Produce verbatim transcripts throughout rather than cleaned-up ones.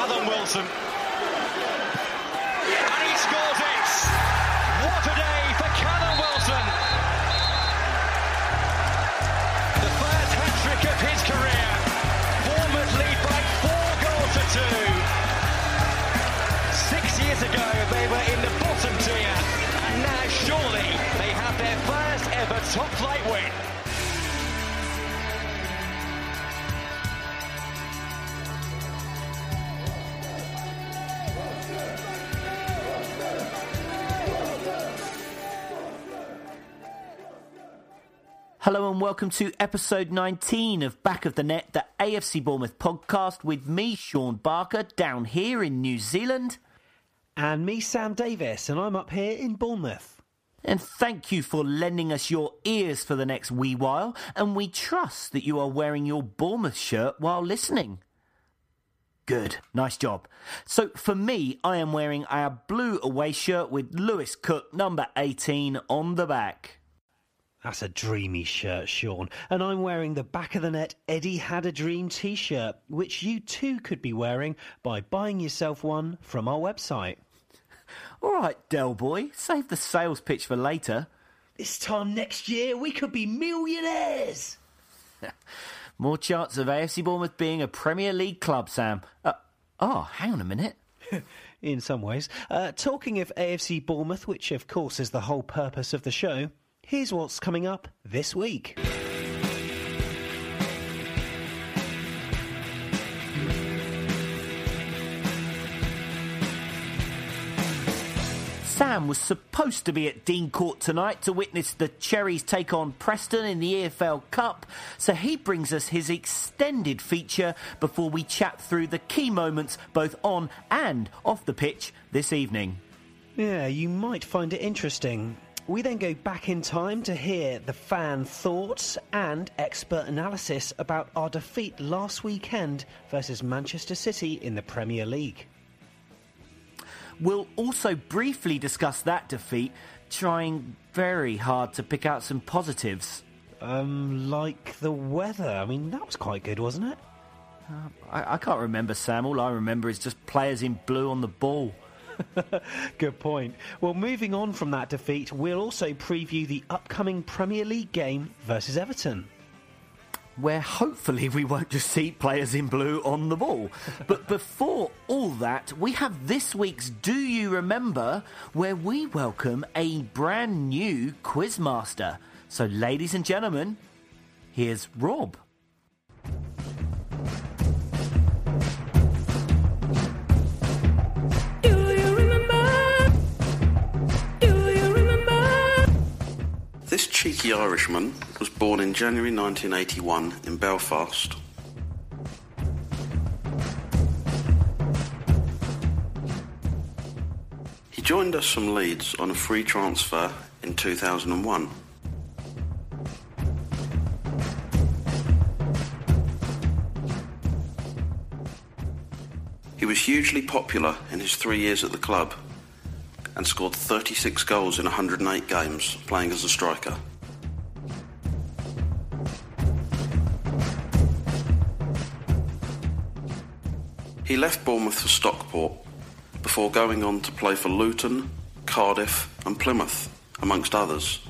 Callum Wilson. And he scores it! What a day for Callum Wilson! The first hat-trick of his career. Bournemouth lead by four goals to two. Six years ago they were in the bottom tier, and now surely they have their first ever top-flight win. Hello and welcome to episode nineteen of Back of the Net, the A F C Bournemouth podcast with me, Sean Barker, down here in New Zealand. And me, Sam Davis, and I'm up here in Bournemouth. And thank you for lending us your ears for the next wee while, and we trust that you are wearing your Bournemouth shirt while listening. Good, nice job. So for me, I am wearing our blue away shirt with Lewis Cook, number eighteen, on the back. That's a dreamy shirt, Sean. And I'm wearing the Back of the Net Eddie Had a Dream t-shirt, which you too could be wearing by buying yourself one from our website. All right, Del Boy, save the sales pitch for later. This time next year, we could be millionaires. More chance of A F C Bournemouth being a Premier League club, Sam. Uh, oh, hang on a minute. In some ways. Uh, talking of A F C Bournemouth, which of course is the whole purpose of the show, here's what's coming up this week. Sam was supposed to be at Dean Court tonight to witness the Cherries take on Preston in the E F L Cup, so he brings us his extended feature before we chat through the key moments both on and off the pitch this evening. Yeah, you might find it interesting. We then go back in time to hear the fan thoughts and expert analysis about our defeat last weekend versus Manchester City in the Premier League. We'll also briefly discuss that defeat, trying very hard to pick out some positives. Um, like the weather. I mean, that was quite good, wasn't it? Uh, I, I can't remember, Sam. All I remember is just players in blue on the ball. Good point. Well, moving on from that defeat, we'll also preview the upcoming Premier League game versus Everton, where hopefully we won't just see players in blue on the ball. But before all that, we have this week's Do You Remember, where we welcome a brand new quizmaster. So ladies and gentlemen, here's Rob. This cheeky Irishman was born in January nineteen eighty-one in Belfast. He joined us from Leeds on a free transfer in two thousand one. He was hugely popular in his three years at the club and scored thirty-six goals in one hundred eight games, playing as a striker. He left Bournemouth for Stockport before going on to play for Luton, Cardiff and Plymouth, amongst others.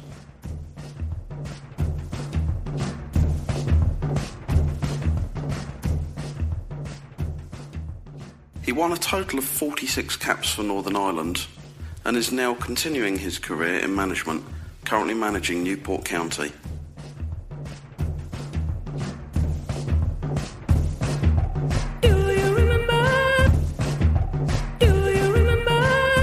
He won a total of forty-six caps for Northern Ireland and is now continuing his career in management, currently managing Newport County. Do you remember? Do you remember?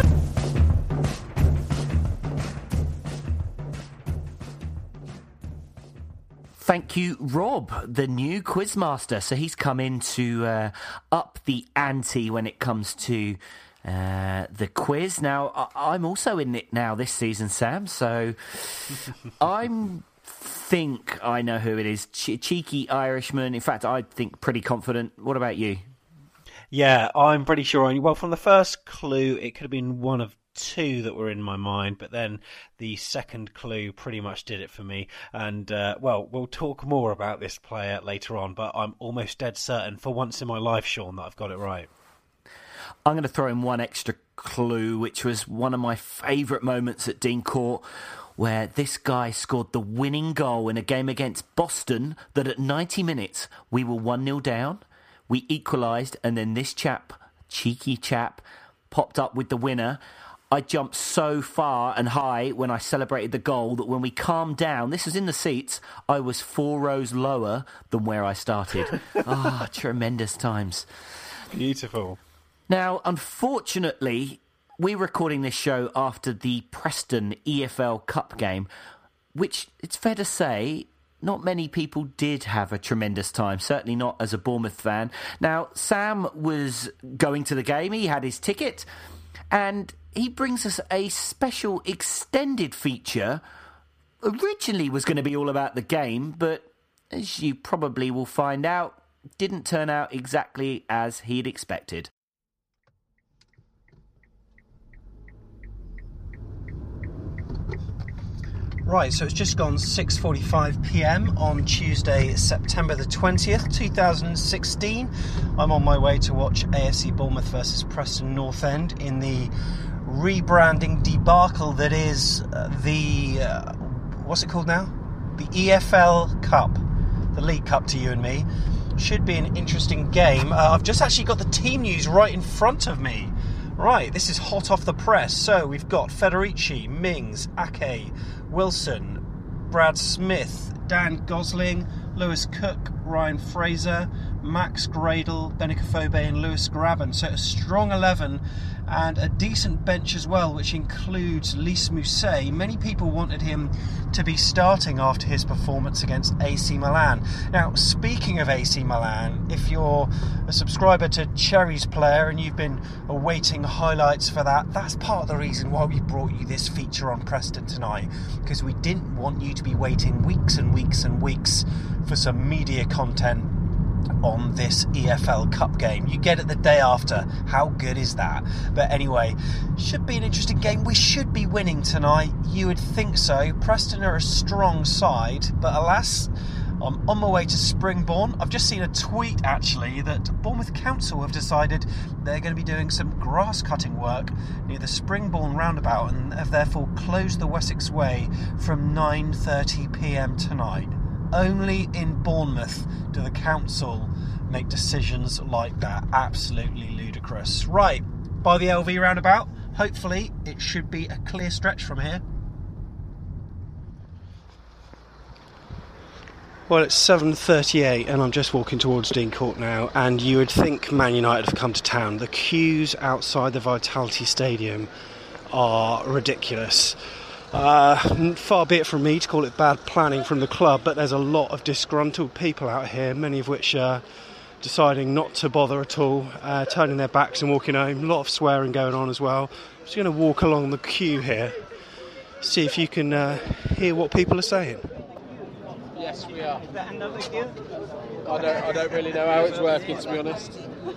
Thank you, Rob, the new quizmaster. So he's come in to uh, up the ante when it comes to Uh, the quiz. Now, I- I'm also in it now this season, Sam, so I think I know who it is. Che- cheeky Irishman. In fact, I think pretty confident. What about you? Yeah, I'm pretty sure. Well, from the first clue, it could have been one of two that were in my mind, but then the second clue pretty much did it for me. And, uh, well, we'll talk more about this player later on, but I'm almost dead certain, for once in my life, Sean, that I've got it right. I'm going to throw in one extra clue, which was one of my favourite moments at Dean Court, where this guy scored the winning goal in a game against Boston that at ninety minutes we were one nil down. We equalised, and then this chap, cheeky chap, popped up with the winner. I jumped so far and high when I celebrated the goal that when we calmed down, this was in the seats, I was four rows lower than where I started. Ah, tremendous times. Beautiful. Now, unfortunately, we're recording this show after the Preston E F L Cup game, which, it's fair to say, not many people did have a tremendous time, certainly not as a Bournemouth fan. Now, Sam was going to the game, he had his ticket, and he brings us a special extended feature. Originally was going to be all about the game, but as you probably will find out, didn't turn out exactly as he'd expected. Right, so it's just gone six forty-five p m on Tuesday, September the twentieth, two thousand sixteen. I'm on my way to watch A F C Bournemouth versus Preston North End in the rebranding debacle that is uh, the, uh, what's it called now? The E F L Cup, the League Cup to you and me. Should be an interesting game. Uh, I've just actually got the team news right in front of me. Right, this is hot off the press. So we've got Federici, Mings, Ake, Wilson, Brad Smith, Dan Gosling, Lewis Cook, Ryan Fraser, Max Gradle, Benicophobe and Lewis Graben. So a strong eleven and a decent bench as well, which includes Lys Mousset. Many people wanted him to be starting after his performance against A C Milan. Now, speaking of A C Milan, if you're a subscriber to Cherry's Player and you've been awaiting highlights for that, that's part of the reason why we brought you this feature on Preston tonight, because we didn't want you to be waiting weeks and weeks and weeks for some media content on this E F L Cup game. You get it the day after. How good is that? But anyway, should be an interesting game. We should be winning tonight. You would think so. Preston are a strong side, but alas, I'm on my way to Springbourne. I've just seen a tweet actually that Bournemouth Council have decided they're going to be doing some grass cutting work near the Springbourne roundabout and have therefore closed the Wessex Way from nine thirty p m tonight. Only in Bournemouth do the council make decisions like that. Absolutely ludicrous. Right, by the L V roundabout, hopefully it should be a clear stretch from here. Well, it's seven thirty-eight and I'm just walking towards Dean Court now, and you would think Man United have come to town. The queues outside the Vitality Stadium are ridiculous. Uh, far be it from me to call it bad planning from the club, but there's a lot of disgruntled people out here, many of which are deciding not to bother at all, uh, turning their backs and walking home. A lot of swearing going on as well. I'm just going to walk along the queue here, see if you can uh, hear what people are saying. Yes, we are. Is that another queue? I don't, I don't really know how it's working, to be honest.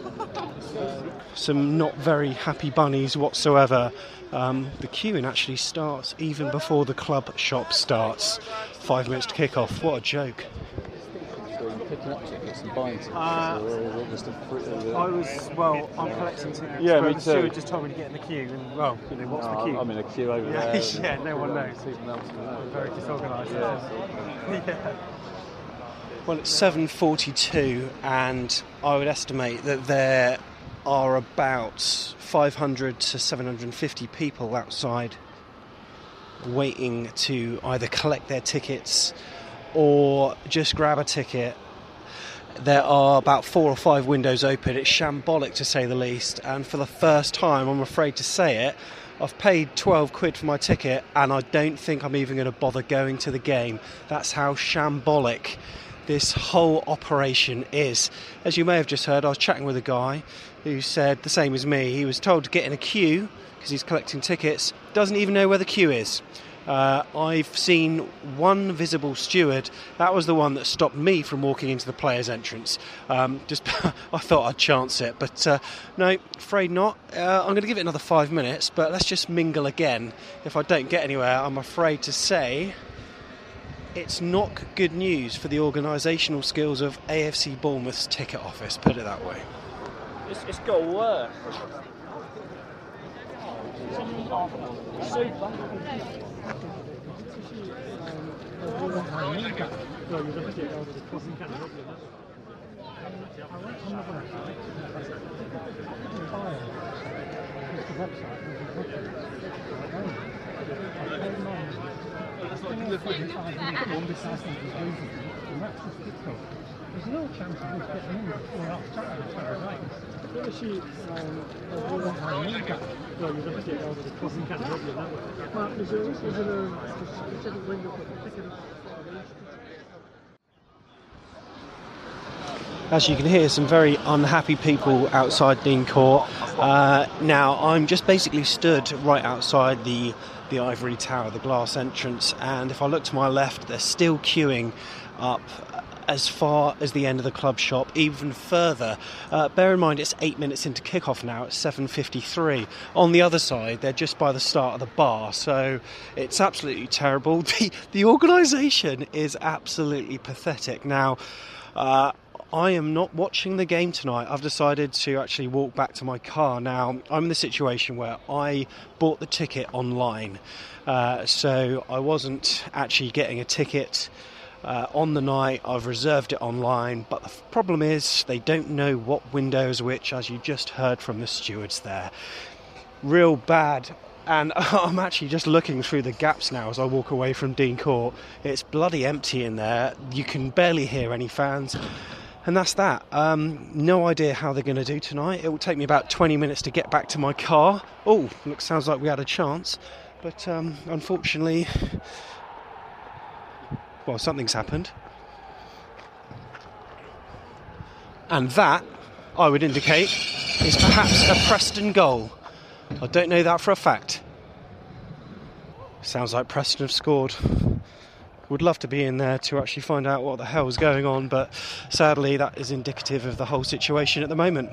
Some not very happy bunnies whatsoever. Um, the queuing actually starts even before the club shop starts. Five minutes to kick off. What a joke. So you're picking up tickets and buying tickets? Uh, or is it just a free, I was, well, I'm collecting tickets. Yeah, but me the too. steward just told me to get in the queue, and, well, you know, what's no, the queue? I'm in a queue over yeah, there. Yeah, no one knows. knows. Very disorganised. Yeah. yeah. Well, it's seven forty-two, and I would estimate that there are about five hundred to seven hundred fifty people outside waiting to either collect their tickets or just grab a ticket. There are about four or five windows open. It's shambolic to say the least, and for the first time, I'm afraid to say it, I've paid twelve quid for my ticket and I don't think I'm even going to bother going to the game. That's how shambolic this whole operation is. As you may have just heard, I was chatting with a guy who said the same as me. He was told to get in a queue because he's collecting tickets, doesn't even know where the queue is. Uh, I've seen one visible steward. That was the one that stopped me from walking into the players' entrance. Um, just, I thought I'd chance it, but uh, no, afraid not. Uh, I'm going to give it another five minutes, but let's just mingle again. If I don't get anywhere, I'm afraid to say it's not good news for the organisational skills of A F C Bournemouth's ticket office, put it that way. It's, it's got to work. Super. There's no chance of us getting in before half time as far as I can see. As you can hear, some very unhappy people outside Dean Court. Uh, now, I'm just basically stood right outside the, the ivory tower, the glass entrance, and if I look to my left, they're still queuing up as far as the end of the club shop, even further. Uh, bear in mind, it's eight minutes into kickoff now, it's seven fifty-three. On the other side, they're just by the start of the bar, so it's absolutely terrible. The, the organisation is absolutely pathetic. Now, uh, I am not watching the game tonight. I've decided to actually walk back to my car. Now, I'm in the situation where I bought the ticket online, uh, so I wasn't actually getting a ticket Uh, on the night. I've reserved it online, but the problem is they don't know what window is which, as you just heard from the stewards there. Real bad. And I'm actually just looking through the gaps now as I walk away from Dean Court. It's bloody empty in there. You can barely hear any fans. And that's that. Um, no idea how they're going to do tonight. It will take me about twenty minutes to get back to my car. Oh, looks sounds like we had a chance. But um, unfortunately, well, something's happened. And that, I would indicate, is perhaps a Preston goal. I don't know that for a fact. Sounds like Preston have scored. Would love to be in there to actually find out what the hell is going on, but sadly that is indicative of the whole situation at the moment.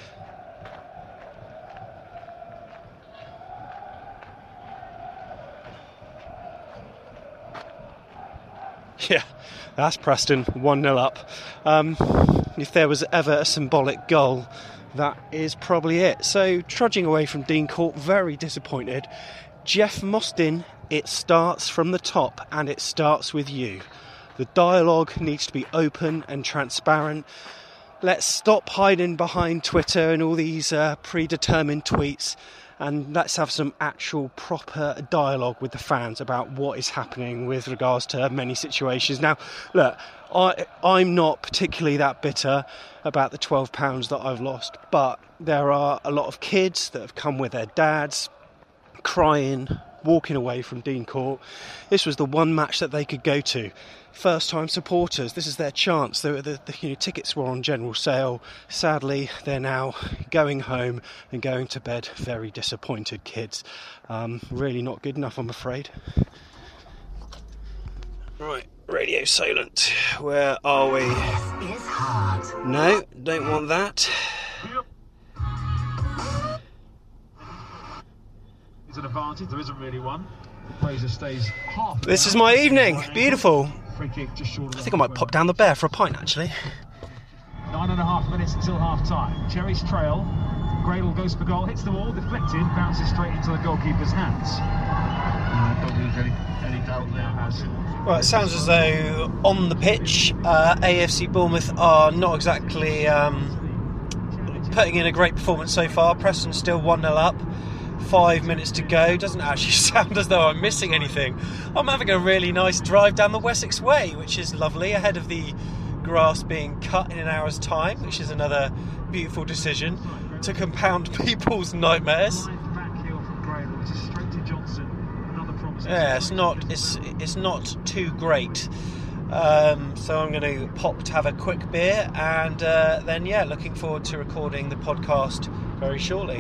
Yeah, that's Preston, one nil up. Um, if there was ever a symbolic goal, that is probably it. So, trudging away from Dean Court, very disappointed. Jeff Mostyn, it starts from the top, and it starts with you. The dialogue needs to be open and transparent. Let's stop hiding behind Twitter and all these uh, predetermined tweets, and let's have some actual proper dialogue with the fans about what is happening with regards to many situations. Now, look, I, I'm not particularly that bitter about the twelve pounds that I've lost, but there are a lot of kids that have come with their dads, crying, walking away from Dean Court. This was the one match that they could go to. First-time supporters, this is their chance. The, the, the you know, tickets were on general sale. Sadly, they're now going home and going to bed. Very disappointed kids. Um, really not good enough, I'm afraid. Right, radio silent. Where are we? This is hard. No, don't want that. It's an advantage. There isn't really one. Fraser stays half. This is my evening. Beautiful. Free kick just short of I think I might pop down the Bear for a pint, actually. Nine and a half minutes until half time. Cherry's trail. Gradle goes for goal, hits the wall, deflected, bounces straight into the goalkeeper's hands. Uh, don't lose any, any doubt there, has. Well, it sounds as though on the pitch, uh, A F C Bournemouth are not exactly um, putting in a great performance so far. Preston's still one nil up. Five minutes to go. Doesn't actually sound as though I'm missing anything. I'm having a really nice drive down the Wessex Way, which is lovely, ahead of the grass being cut in an hour's time, which is another beautiful decision to compound people's nightmares. Yeah, it's not it's it's not too great. Um, so I'm going to pop to have a quick beer, and uh, then yeah, looking forward to recording the podcast very shortly.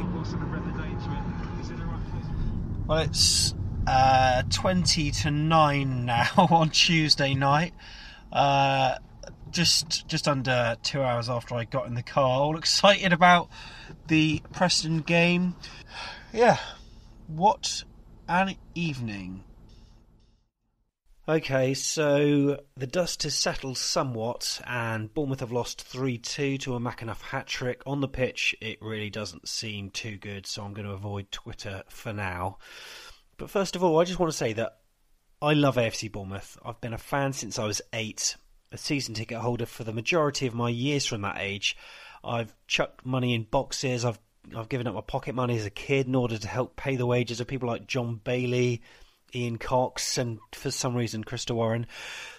Well, it's uh, twenty to nine now on Tuesday night. Uh, just just under two hours after I got in the car. All excited about the Preston game. Yeah, what an evening. OK, so the dust has settled somewhat and Bournemouth have lost three two to a McAnuff hat-trick. On the pitch, it really doesn't seem too good, so I'm going to avoid Twitter for now. But first of all, I just want to say that I love A F C Bournemouth. I've been a fan since I was eight, a season ticket holder for the majority of my years from that age. I've chucked money in boxes, I've I've given up my pocket money as a kid in order to help pay the wages of people like John Bailey, Ian Cox, and for some reason Krista Warren.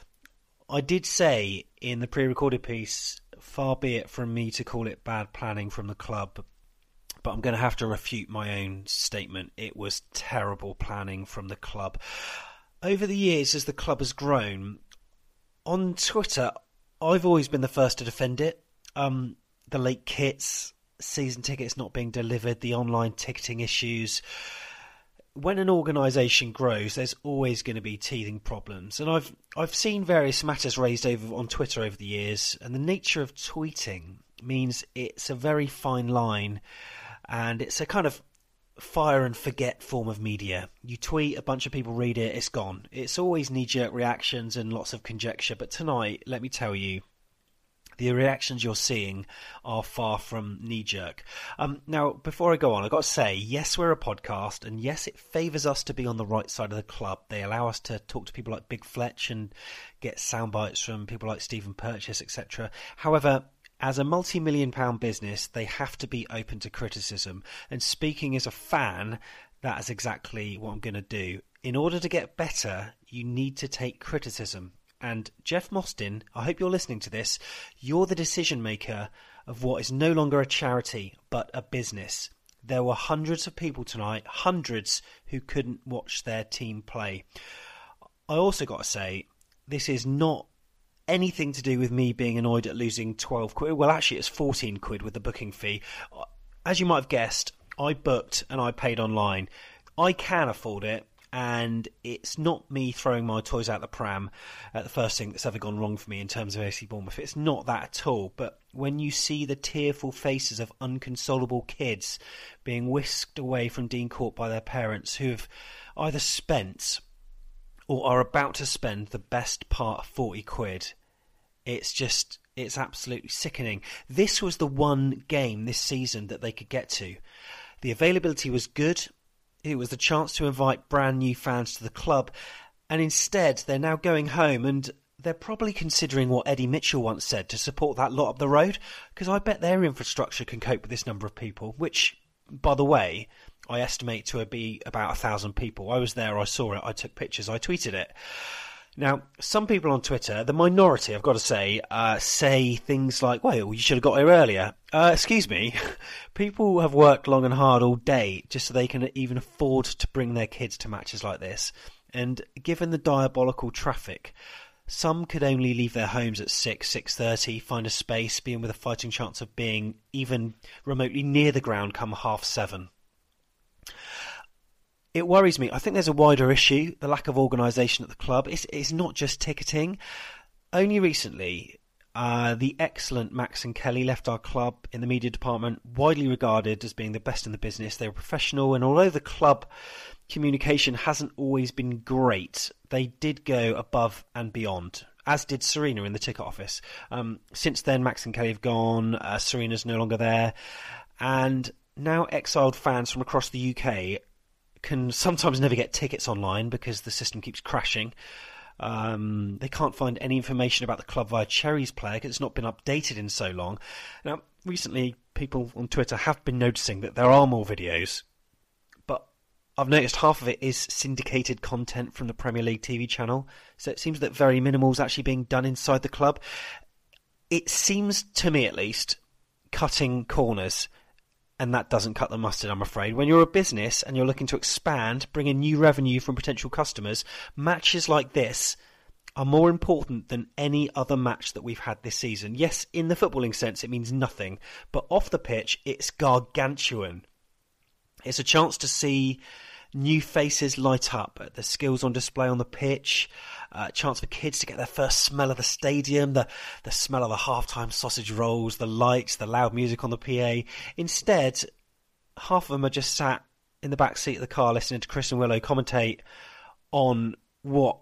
I did say in the pre-recorded piece, far be it from me to call it bad planning from the club, but I'm going to have to refute my own statement. It was terrible planning from the club. Over the years, as the club has grown, on Twitter, I've always been the first to defend it. Um, the late kits, season tickets not being delivered, the online ticketing issues. When an organisation grows, there's always going to be teething problems. And I've I've seen various matters raised over on Twitter over the years, and the nature of tweeting means it's a very fine line, and it's a kind of fire and forget form of media. You tweet, a bunch of people read it, it's gone. It's always knee-jerk reactions and lots of conjecture, but tonight, let me tell you, the reactions you're seeing are far from knee-jerk. Um, now, before I go on, I've got to say, yes, we're a podcast, and yes, it favours us to be on the right side of the club. They allow us to talk to people like Big Fletch and get sound bites from people like Stephen Purchase, et cetera. However, as a multi-million pound business, they have to be open to criticism. And speaking as a fan, that is exactly what I'm going to do. In order to get better, you need to take criticism. And Jeff Mostyn, I hope you're listening to this, you're the decision maker of what is no longer a charity, but a business. There were hundreds of people tonight, hundreds, who couldn't watch their team play. I also got to say, this is not anything to do with me being annoyed at losing twelve quid. Well, actually, it's fourteen quid with the booking fee. As you might have guessed, I booked and I paid online. I can afford it. And it's not me throwing my toys out the pram at the first thing that's ever gone wrong for me in terms of A F C Bournemouth. It's not that at all. But when you see the tearful faces of unconsolable kids being whisked away from Dean Court by their parents who have either spent or are about to spend the best part of forty quid, it's just, it's absolutely sickening. This was the one game this season that they could get to. The availability was good. It was the chance to invite brand new fans to the club, and instead they're now going home and they're probably considering what Eddie Mitchell once said to support that lot up the road, because I bet their infrastructure can cope with this number of people, which, by the way, I estimate to be about a thousand people. I was there, I saw it, I took pictures, I tweeted it. Now, some people on Twitter, the minority, I've got to say, uh, say things like, well, you should have got here earlier. Uh, excuse me. People have worked long and hard all day just so they can even afford to bring their kids to matches like this. And given the diabolical traffic, some could only leave their homes at six, six thirty, find a space, being with a fighting chance of being even remotely near the ground come half seven. It worries me. I think there's a wider issue, the lack of organisation at the club. It's, it's not just ticketing. Only recently, uh, the excellent Max and Kelly left our club in the media department, widely regarded as being the best in the business. They were professional, and although the club communication hasn't always been great, they did go above and beyond, as did Serena in the ticket office. Um, since then, Max and Kelly have gone. Uh, Serena's no longer there. And now exiled fans from across the U K can sometimes never get tickets online because the system keeps crashing. Um, they can't find any information about the club via Cherry's Player because it's not been updated in so long. Now, recently, people on Twitter have been noticing that there are more videos, but I've noticed half of it is syndicated content from the Premier League T V channel, so it seems that very minimal is actually being done inside the club. It seems, to me at least, cutting corners. And that doesn't cut the mustard, I'm afraid. When you're a business and you're looking to expand, bring in new revenue from potential customers, matches like this are more important than any other match that we've had this season. Yes, in the footballing sense, it means nothing. But off the pitch, it's gargantuan. It's a chance to see new faces light up, the skills on display on the pitch, a chance for kids to get their first smell of the stadium, the, the smell of the half-time sausage rolls, the lights, the loud music on the P A. Instead, half of them are just sat in the back seat of the car listening to Chris and Willow commentate on what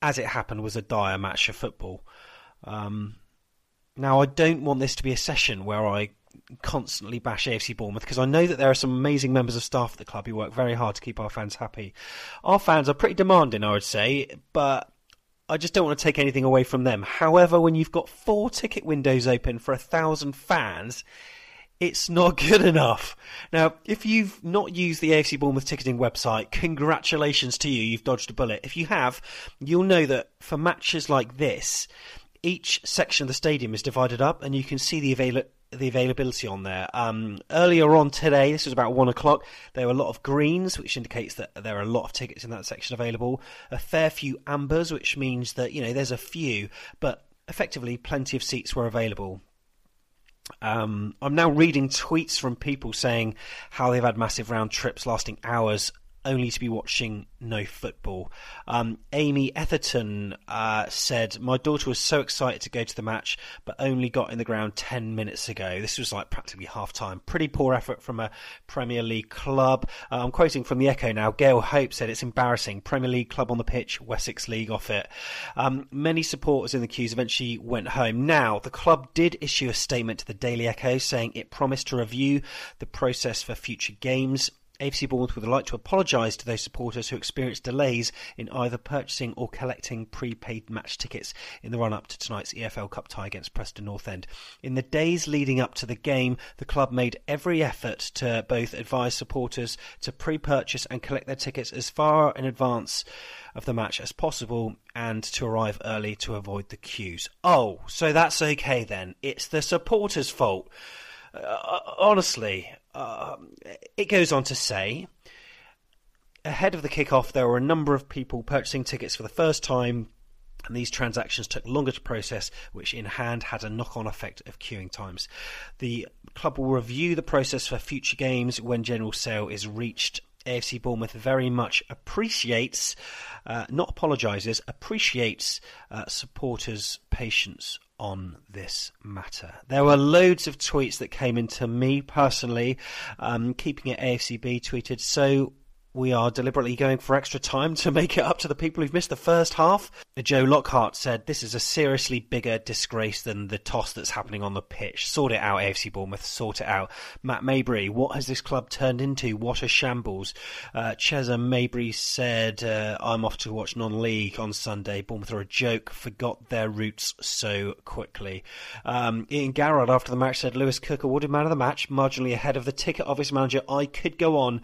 as it happened, was a dire match of football. Um, now, I don't want this to be a session where I constantly bash A F C Bournemouth, because I know that there are some amazing members of staff at the club who work very hard to keep our fans happy. Our fans are pretty demanding, I would say, but I just don't want to take anything away from them. However, when you've got four ticket windows open for a thousand fans, it's not good enough. Now, if you've not used the A F C Bournemouth ticketing website, congratulations to you, you've dodged a bullet. If you have, you'll know that for matches like this, each section of the stadium is divided up, and you can see the avail- the availability on there. Um, earlier on today, this was about one o'clock, there were a lot of greens, which indicates that there are a lot of tickets in that section available. A fair few ambers, which means that, you know, there's a few, but effectively plenty of seats were available. Um, I'm now reading tweets from people saying how they've had massive round trips lasting hours only to be watching no football. Um, Amy Etherton uh, said, my daughter was so excited to go to the match, but only got in the ground ten minutes ago. This was like practically half-time. Pretty poor effort from a Premier League club. Uh, I'm quoting from the Echo now. Gail Hope said, it's embarrassing. Premier League club on the pitch, Wessex League off it. Um, many supporters in the queues eventually went home. Now, the club did issue a statement to the Daily Echo saying it promised to review the process for future games. A F C Bournemouth would like to apologise to those supporters who experienced delays in either purchasing or collecting prepaid match tickets in the run-up to tonight's E F L Cup tie against Preston North End. In the days leading up to the game, the club made every effort to both advise supporters to pre-purchase and collect their tickets as far in advance of the match as possible and to arrive early to avoid the queues. Oh, so that's okay then. It's the supporters' fault. Uh, honestly... Uh, it goes on to say, ahead of the kick-off, there were a number of people purchasing tickets for the first time, and these transactions took longer to process, which in hand had a knock-on effect of queuing times. The club will review the process for future games when general sale is reached. A F C Bournemouth very much appreciates, uh, not apologises, appreciates uh, supporters' patience on this matter. There were loads of tweets that came into me personally. Um, Keeping It A F C B tweeted, so we are deliberately going for extra time to make it up to the people who've missed the first half. Joe Lockhart said, this is a seriously bigger disgrace than the toss that's happening on the pitch. Sort it out, A F C Bournemouth, sort it out. Matt Mabry, what has this club turned into? What a shambles. Uh, Chesa Mabry said, uh, I'm off to watch non-league on Sunday. Bournemouth are a joke, forgot their roots so quickly. Um, Ian Garrard, after the match, said, Lewis Cook awarded man of the match, marginally ahead of the ticket office manager. I could go on.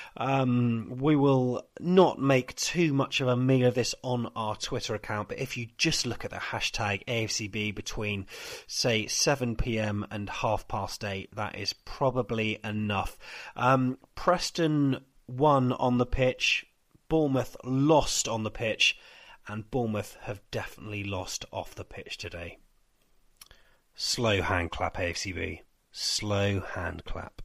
Um, we will not make too much of a meal of this on our Twitter account, but if you just look at the hashtag A F C B between, say, seven p.m. and half past eight, that is probably enough. Um, Preston won on the pitch, Bournemouth lost on the pitch, and Bournemouth have definitely lost off the pitch today. Slow hand clap, A F C B. Slow hand clap.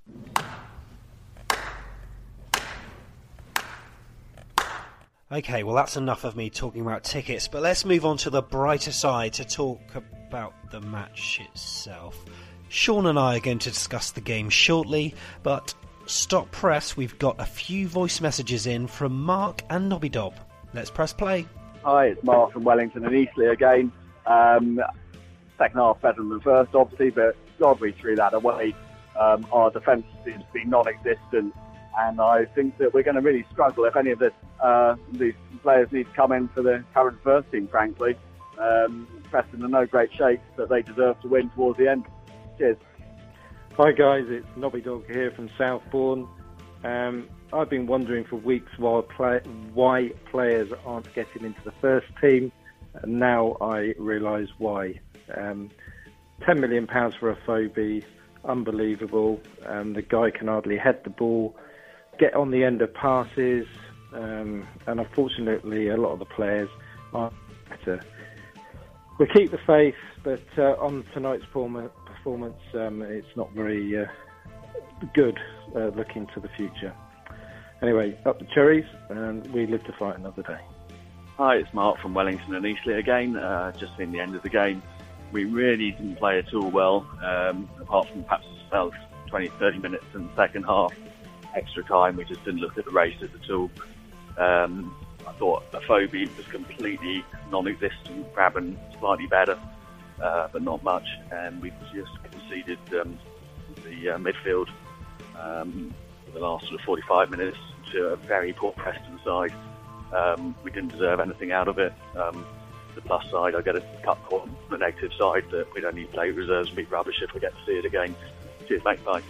Okay, well that's enough of me talking about tickets, but let's move on to the brighter side to talk about the match itself. Sean and I are going to discuss the game shortly, but stop press, we've got a few voice messages in from Mark and Nobby Dob. Let's press play. Hi, it's Mark from Wellington and Eastleigh again. Um, second half better than the first, obviously, but God, we threw that away. Um, our defence seems to be non-existent. And I think that we're going to really struggle if any of this, uh, these players need to come in for the current first team, frankly. Um, Preston are no great shape, but they deserve to win towards the end. Cheers. Hi guys, it's Nobby Dog here from Southbourne. Um, I've been wondering for weeks why, play, why players aren't getting into the first team, and now I realise why. Um, ten million pounds for a Phobie, unbelievable. Um, the guy can hardly head the ball, get on the end of passes, um, and unfortunately a lot of the players aren't better. We keep the faith, but uh, on tonight's performance um, it's not very uh, good uh, looking to the future. Anyway, up the cherries, and we live to fight another day. Hi, it's Mark from Wellington and Eastleigh again. Uh, just seen the end of the game. We really didn't play at all well, um, apart from perhaps well, twenty, thirty minutes in the second half. Extra time, we just didn't look at the races at all. Um, I thought Afobe was completely non-existent, Grabban slightly better, uh, but not much, and we just conceded um, the uh, midfield um, for the last sort of forty-five minutes to a very poor Preston side. Um, we didn't deserve anything out of it. Um, the plus side, I get a cut on the negative side that we don't need to play reserves and be rubbish if we get to see it again. Cheers, mate. Bye.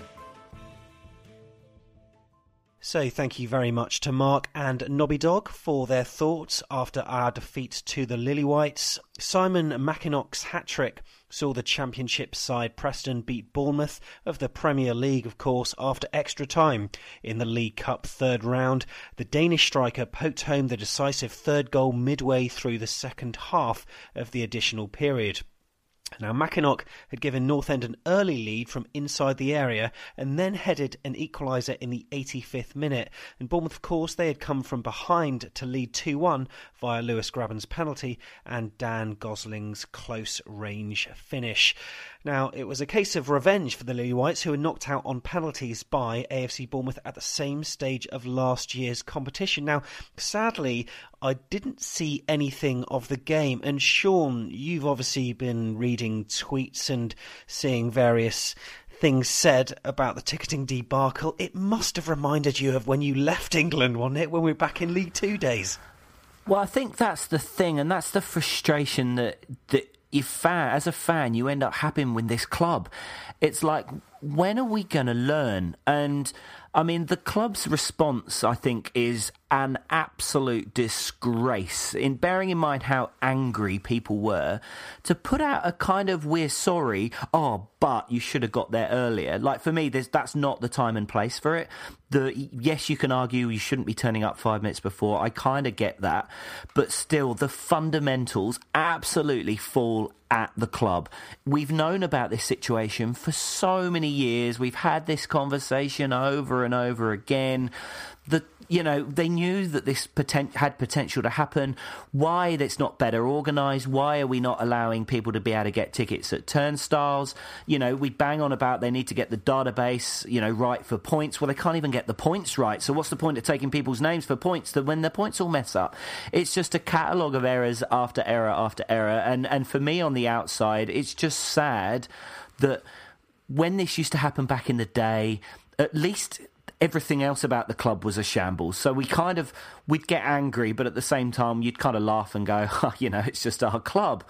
So thank you very much to Mark and Nobby Dog for their thoughts after our defeat to the Lilywhites. Simon Mackinock's hat-trick saw the Championship side Preston beat Bournemouth of the Premier League, of course, after extra time in the League Cup third round. The Danish striker poked home the decisive third goal midway through the second half of the additional period. Now, Mackinock had given North End an early lead from inside the area and then headed an equaliser in the eighty-fifth minute. And Bournemouth, of course, they had come from behind to lead two one via Lewis Grabban's penalty and Dan Gosling's close-range finish. Now, it was a case of revenge for the Lilywhites, who were knocked out on penalties by A F C Bournemouth at the same stage of last year's competition. Now, sadly, I didn't see anything of the game. And Sean, you've obviously been reading tweets and seeing various things said about the ticketing debacle. It must have reminded you of when you left England, wasn't it, when we were back in League Two days? Well, I think that's the thing, and that's the frustration that that if fan, as a fan, you end up having with this club. It's like, when are we going to learn? And I mean, the club's response, I think, is an absolute disgrace. In bearing in mind how angry people were, to put out a kind of "we're sorry," oh, but you should have got there earlier. Like, for me, there's, that's not the time and place for it. The yes, you can argue you shouldn't be turning up five minutes before. I kind of get that, but still, the fundamentals absolutely fall at the club. We've known about this situation for so many years. We've had this conversation over and over again. The You know, they knew that this poten- had potential to happen. Why it's not better organised? Why are we not allowing people to be able to get tickets at turnstiles? You know, we bang on about they need to get the database, you know, right for points. Well, they can't even get the points right. So what's the point of taking people's names for points when the points all mess up? It's just a catalogue of errors after error after error. And, and for me on the outside, it's just sad that when this used to happen back in the day, at least everything else about the club was a shambles. So we kind of, we'd get angry, but at the same time, you'd kind of laugh and go, oh, you know, it's just our club.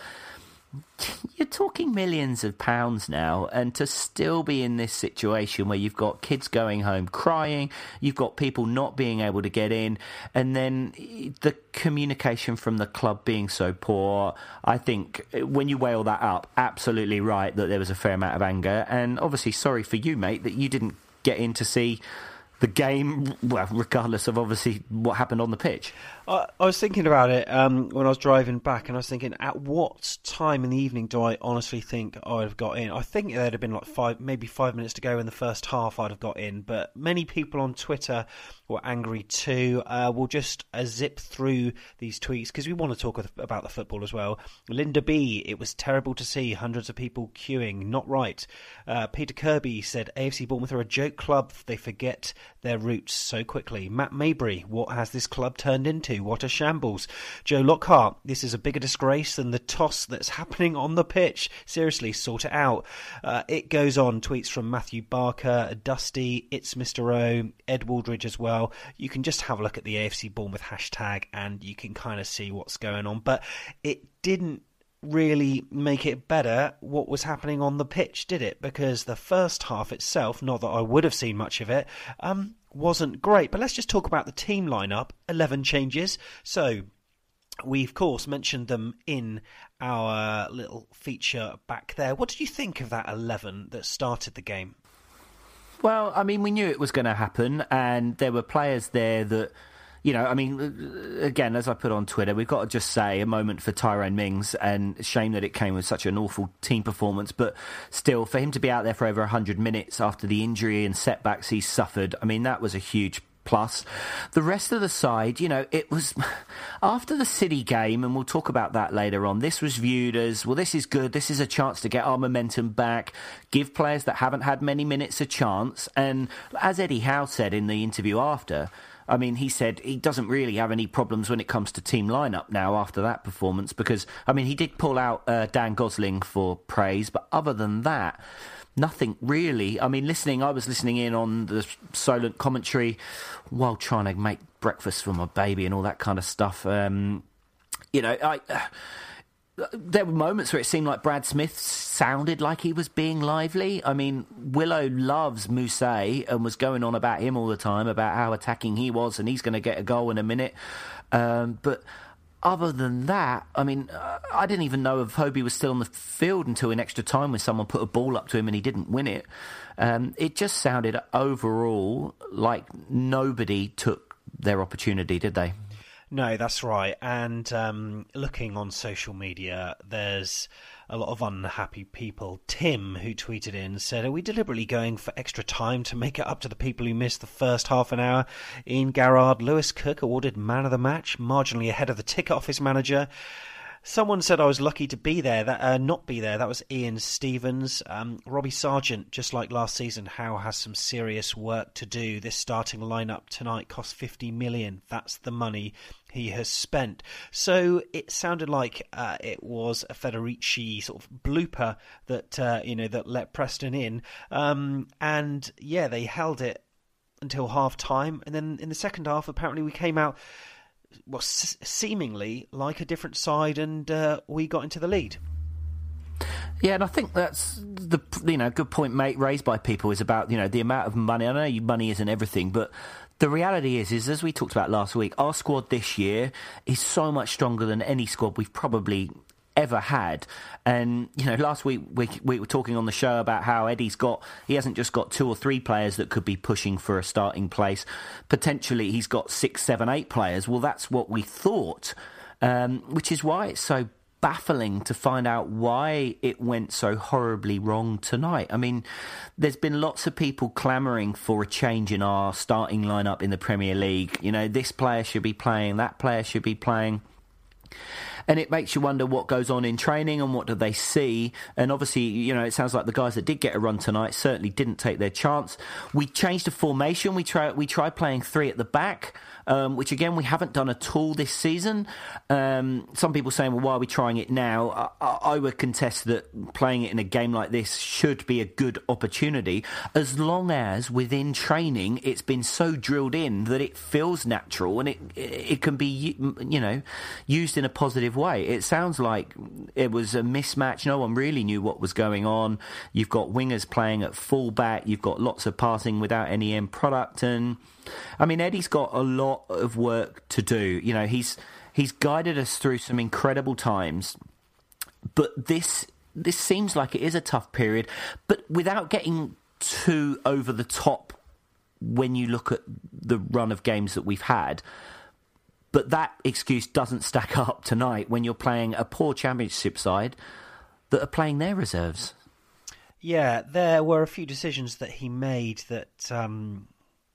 You're talking millions of pounds now, and to still be in this situation where you've got kids going home crying, you've got people not being able to get in, and then the communication from the club being so poor, I think when you weigh all that up, absolutely right that there was a fair amount of anger, and obviously sorry for you, mate, that you didn't get in to see the game, well, regardless of obviously what happened on the pitch. I, I was thinking about it um, when I was driving back, and I was thinking, at what time in the evening do I honestly think I'd have got in? I think there'd have been like five, maybe five minutes to go in the first half I'd have got in, but many people on Twitter were angry too. Uh, we'll just uh, zip through these tweets because we want to talk about the football as well. Linda B, it was terrible to see hundreds of people queuing, not right. Uh, Peter Kirby said, A F C Bournemouth are a joke club, they forget their roots so quickly. Matt Mabry, what has this club turned into? What a shambles. Joe Lockhart, this is a bigger disgrace than the toss that's happening on the pitch. Seriously, sort it out. Uh, it goes on. Tweets from Matthew Barker, Dusty, It's Mister O, Ed Waldridge as well. You can just have a look at the A F C Bournemouth hashtag and you can kind of see what's going on. But it didn't really make it better what was happening on the pitch, did it? Because the first half itself, not that I would have seen much of it, um, wasn't great. But let's just talk about the team lineup. eleven changes. So we, of course, mentioned them in our little feature back there. What did you think of that eleven that started the game? Well, I mean, we knew it was going to happen, and there were players there that, you know, I mean, again, as I put on Twitter, we've got to just say a moment for Tyrone Mings, and shame that it came with such an awful team performance, but still, for him to be out there for over one hundred minutes after the injury and setbacks he's suffered, I mean, that was a huge plus. The rest of the side, you know, it was after the City game, and we'll talk about that later on, this was viewed as, well, this is good, this is a chance to get our momentum back, give players that haven't had many minutes a chance, and as Eddie Howe said in the interview after, I mean, he said he doesn't really have any problems when it comes to team lineup now after that performance because, I mean, he did pull out uh, Dan Gosling for praise, but other than that, nothing really. I mean, listening, I was listening in on the Solent commentary while trying to make breakfast for my baby and all that kind of stuff. Um, you know, I... Uh, there were moments where it seemed like Brad Smith sounded like he was being lively. I mean, Willow loves Mousset and was going on about him all the time, about how attacking he was and he's going to get a goal in a minute. Um, but other than that, I mean, uh, I didn't even know if Hobie was still on the field until in extra time when someone put a ball up to him and he didn't win it. Um, it just sounded overall like nobody took their opportunity, did they? No, that's right. And um, looking on social media, there's a lot of unhappy people. Tim, who tweeted in, said, are we deliberately going for extra time to make it up to the people who missed the first half an hour? Ian Garrard, Lewis Cook awarded man of the match, marginally ahead of the ticket office manager. Someone said I was lucky to be there, that uh, not be there. That was Ian Stevens. Um, Robbie Sargent, just like last season, Howe has some serious work to do. This starting lineup tonight cost fifty million dollars. That's the money he has spent. So it sounded like uh, it was a Federici sort of blooper that uh, you know that let Preston in. Um, and yeah, they held it until half time, and then in the second half, apparently we came out. Well, s- seemingly like a different side, and uh, we got into the lead. Yeah, and I think that's the you know good point mate raised by people is about you know the amount of money. I know money isn't everything, but the reality is, is as we talked about last week, our squad this year is so much stronger than any squad we've probably ever had. And you know, last week we, we were talking on the show about how Eddie's got he hasn't just got two or three players that could be pushing for a starting place. Potentially he's got six, seven, eight players. Well, that's what we thought, um, which is why it's so baffling to find out why it went so horribly wrong tonight. I mean, there's been lots of people clamouring for a change in our starting lineup in the Premier League. You know, this player should be playing, that player should be playing. And it makes you wonder what goes on in training and what do they see. And obviously, you know, it sounds like the guys that did get a run tonight certainly didn't take their chance. We changed the formation. We tried we tried playing three at the back, um, which again we haven't done at all this season. Um, some people saying, well, why are we trying it now? I, I would contest that playing it in a game like this should be a good opportunity, as long as within training it's been so drilled in that it feels natural and it it can be, you know, used in a positive way. It sounds like it was a mismatch. No one really knew what was going on. You've got wingers playing at full-back. You've got lots of passing without any end product. And I mean, Eddie's got a lot of work to do. You know, he's he's guided us through some incredible times. But this this seems like it is a tough period. But without getting too over the top when you look at the run of games that we've had. But that excuse doesn't stack up tonight when you're playing a poor Championship side that are playing their reserves. Yeah, there were a few decisions that he made that um,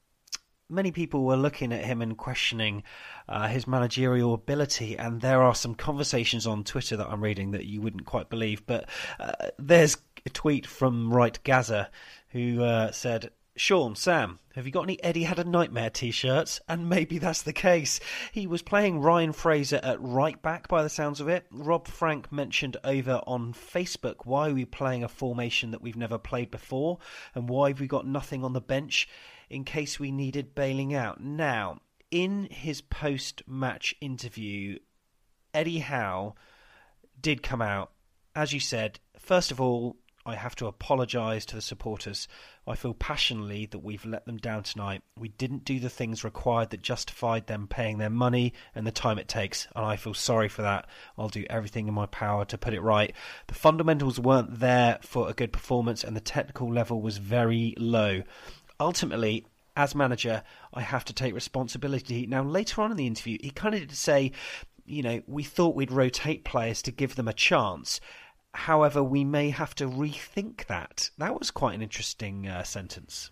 many people were looking at him and questioning uh, his managerial ability. And there are some conversations on Twitter that I'm reading that you wouldn't quite believe. But uh, there's a tweet from Right Gaza who uh, said, Sean, Sam, have you got any Eddie Had a Nightmare t-shirts? And maybe that's the case. He was playing Ryan Fraser at right back by the sounds of it. Rob Frank mentioned over on Facebook why are we playing a formation that we've never played before and why have we got nothing on the bench in case we needed bailing out. Now, in his post-match interview, Eddie Howe did come out. As you said, first of all, I have to apologise to the supporters. I feel passionately that we've let them down tonight. We didn't do the things required that justified them paying their money and the time it takes, and I feel sorry for that. I'll do everything in my power to put it right. The fundamentals weren't there for a good performance, and the technical level was very low. Ultimately, as manager, I have to take responsibility. Now, later on in the interview, he kind of did say, you know, we thought we'd rotate players to give them a chance. However, we may have to rethink that. That was quite an interesting uh, sentence.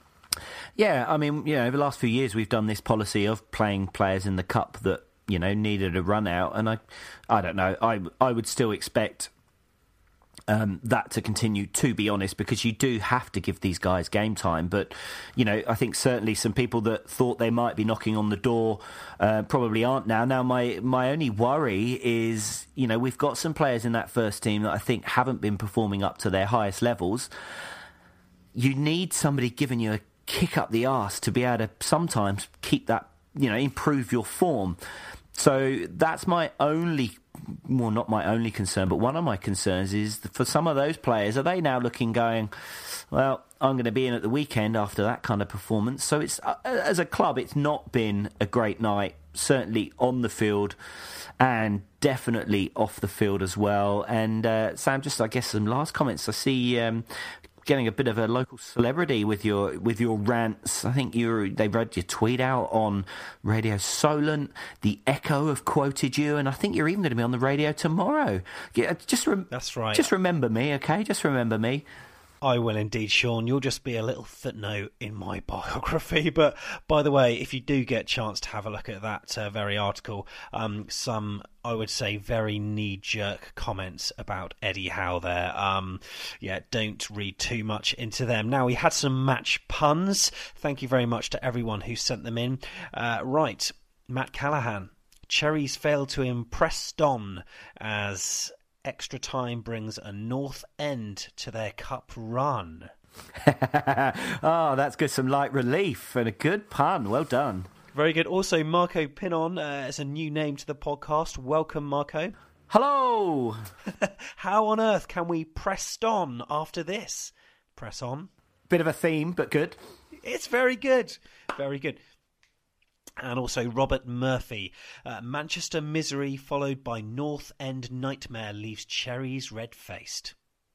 Yeah, I mean, you know, over the last few years we've done this policy of playing players in the cup that, you know, needed a run out, and I, I don't know, I, I would still expect Um, that to continue, to be honest, because you do have to give these guys game time. But, you know, I think certainly some people that thought they might be knocking on the door uh, probably aren't now. Now, my, my only worry is, you know, we've got some players in that first team that I think haven't been performing up to their highest levels. You need somebody giving you a kick up the arse to be able to sometimes keep that, you know, improve your form. So that's my only, well, not my only concern, but one of my concerns is that for some of those players, are they now looking going, well, I'm going to be in at the weekend after that kind of performance. So it's uh, as a club, it's not been a great night, certainly on the field and definitely off the field as well. And uh, Sam, just I guess some last comments. I see um, getting a bit of a local celebrity with your with your rants. I think you they read your tweet out on Radio Solent. The Echo have quoted you, and I think you're even going to be on the radio tomorrow. Yeah, just rem- that's right. Just remember me, okay? Just remember me. I will indeed, Sean. You'll just be a little footnote in my biography. But by the way, if you do get a chance to have a look at that uh, very article, um, some, I would say, very knee-jerk comments about Eddie Howe there. Um, yeah, don't read too much into them. Now, we had some match puns. Thank you very much to everyone who sent them in. Uh, right, Matt Callahan. Cherries failed to impress Don as extra time brings a North End to their cup run. Oh, that's good. Some light relief and a good pun. Well done. Very good. Also, Marco Pinon uh, is a new name to the podcast. Welcome, Marco. Hello. How on earth can we press on after this? Press on. Bit of a theme, but good. It's very good. Very good. And also Robert Murphy. Uh, Manchester misery followed by North End nightmare leaves Cherries red-faced.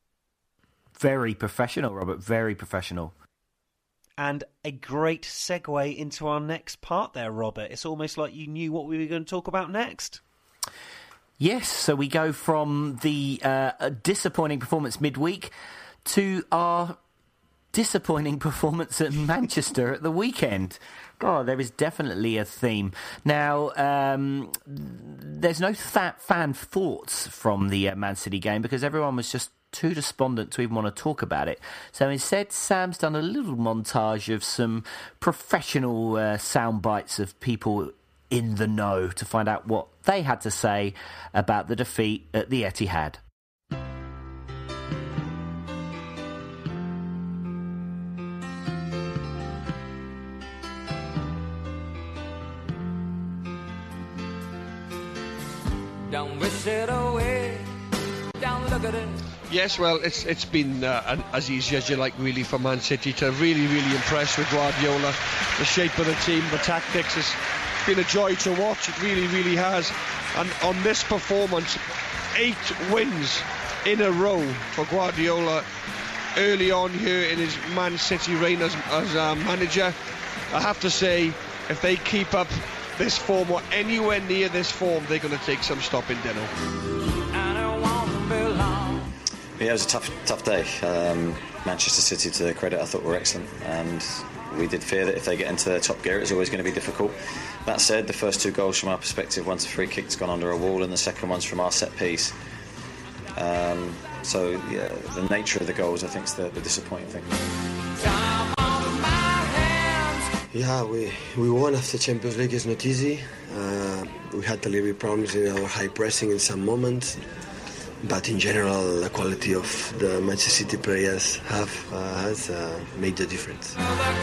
Very professional, Robert. Very professional. And a great segue into our next part there, Robert. It's almost like you knew what we were going to talk about next. Yes, so we go from the uh, disappointing performance midweek to our disappointing performance at Manchester at the weekend. God, there is definitely a theme. Now, um, there's no th- fan thoughts from the uh, Man City game because everyone was just too despondent to even want to talk about it. So instead, Sam's done a little montage of some professional uh, sound bites of people in the know to find out what they had to say about the defeat at the Etihad. Don't wish it away. Don't look at it. Yes, well, it's it's been uh, as easy as you like, really, for Man City to really, really impress with Guardiola. The shape of the team, the tactics, has been a joy to watch. It really, really has. And on this performance, eight wins in a row for Guardiola early on here in his Man City reign as, as uh, manager. I have to say, if they keep up this form or anywhere near this form, they're going to take some stopping dinner. Yeah, it was a tough, tough day. Um, Manchester City, to their credit, I thought were excellent, and we did fear that if they get into their top gear, it's always going to be difficult. That said, the first two goals from our perspective, one's a free kick that's gone under a wall, and the second one's from our set piece. Um, so, yeah, the nature of the goals, I think, is the, the disappointing thing. Yeah, we, we won after Champions League. It's not easy. Uh, we had a little bit problems in our high pressing in some moments, but in general, the quality of the Manchester City players have uh, has uh, made the difference.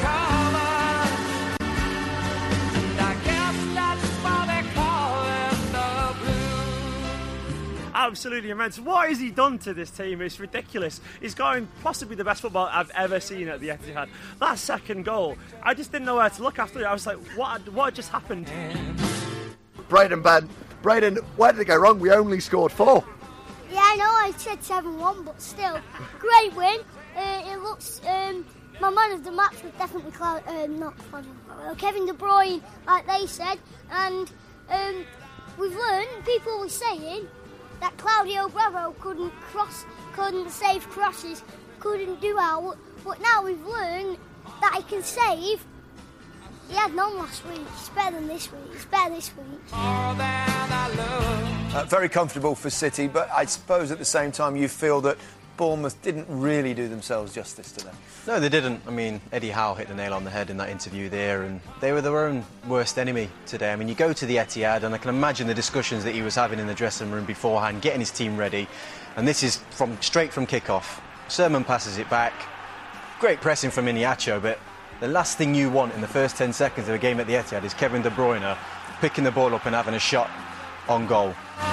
Absolutely immense. What has he done to this team? It's ridiculous. He's going possibly the best football I've ever seen at the Etihad. That second goal, I just didn't know where to look after it. I was like, what what just happened? Braden, Ben. Braden, where did it go wrong? We only scored four. Yeah, I know I said seven one, but still, great win. Uh, it looks, um, my man of the match was definitely Cloud, uh, not uh, Kevin De Bruyne, like they said. And um, we've learned, people were saying that Claudio Bravo couldn't cross, couldn't save crosses, couldn't do out. But now we've learned that he can save. He had none last week. It's better than this week. It's better this week. Uh, very comfortable for City, but I suppose at the same time you feel that Bournemouth didn't really do themselves justice today. No, they didn't. I mean, Eddie Howe hit the nail on the head in that interview there, and they were their own worst enemy today. I mean, you go to the Etihad, and I can imagine the discussions that he was having in the dressing room beforehand, getting his team ready, and this is from straight from kick-off. Sermon passes it back. Great pressing from Iheanacho, but the last thing you want in the first ten seconds of a game at the Etihad is Kevin De Bruyne picking the ball up and having a shot on goal.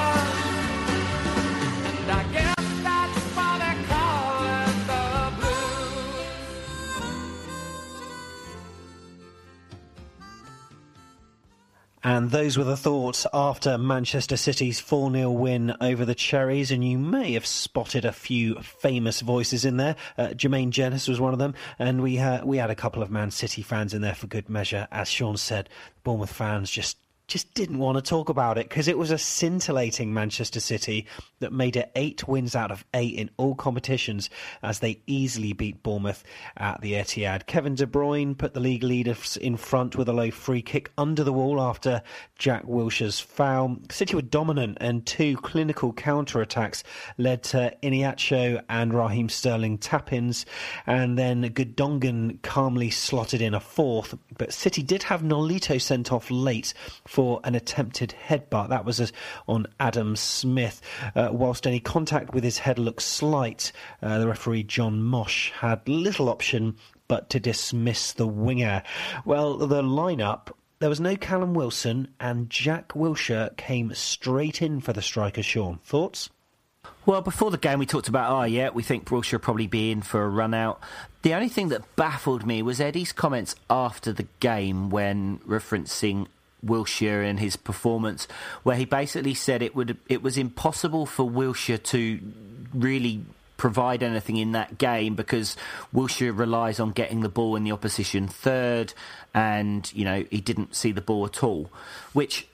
And those were the thoughts after Manchester City's four nil win over the Cherries, and you may have spotted a few famous voices in there. Uh, Jermaine Jenas was one of them, and we, uh, we had a couple of Man City fans in there for good measure. As Sean said, Bournemouth fans just just didn't want to talk about it because it was a scintillating Manchester City that made it eight wins out of eight in all competitions as they easily beat Bournemouth at the Etihad. Kevin De Bruyne put the league leaders in front with a low free kick under the wall after Jack Wilshere's foul. City were dominant, and two clinical counter-attacks led to Iheanacho and Raheem Sterling tap-ins, and then Gundogan calmly slotted in a fourth. But City did have Nolito sent off late for an attempted headbutt. That was on Adam Smith. Uh, whilst any contact with his head looked slight, uh, the referee John Mosh had little option but to dismiss the winger. Well, the lineup, there was no Callum Wilson, and Jack Wilshere came straight in for the striker. Sean, thoughts? Well, before the game we talked about, oh yeah, we think Wilshere will probably be in for a run out. The only thing that baffled me was Eddie's comments after the game when referencing Wilshere and his performance, where he basically said it would it was impossible for Wilshere to really provide anything in that game because Wilshere relies on getting the ball in the opposition third, and you know he didn't see the ball at all, which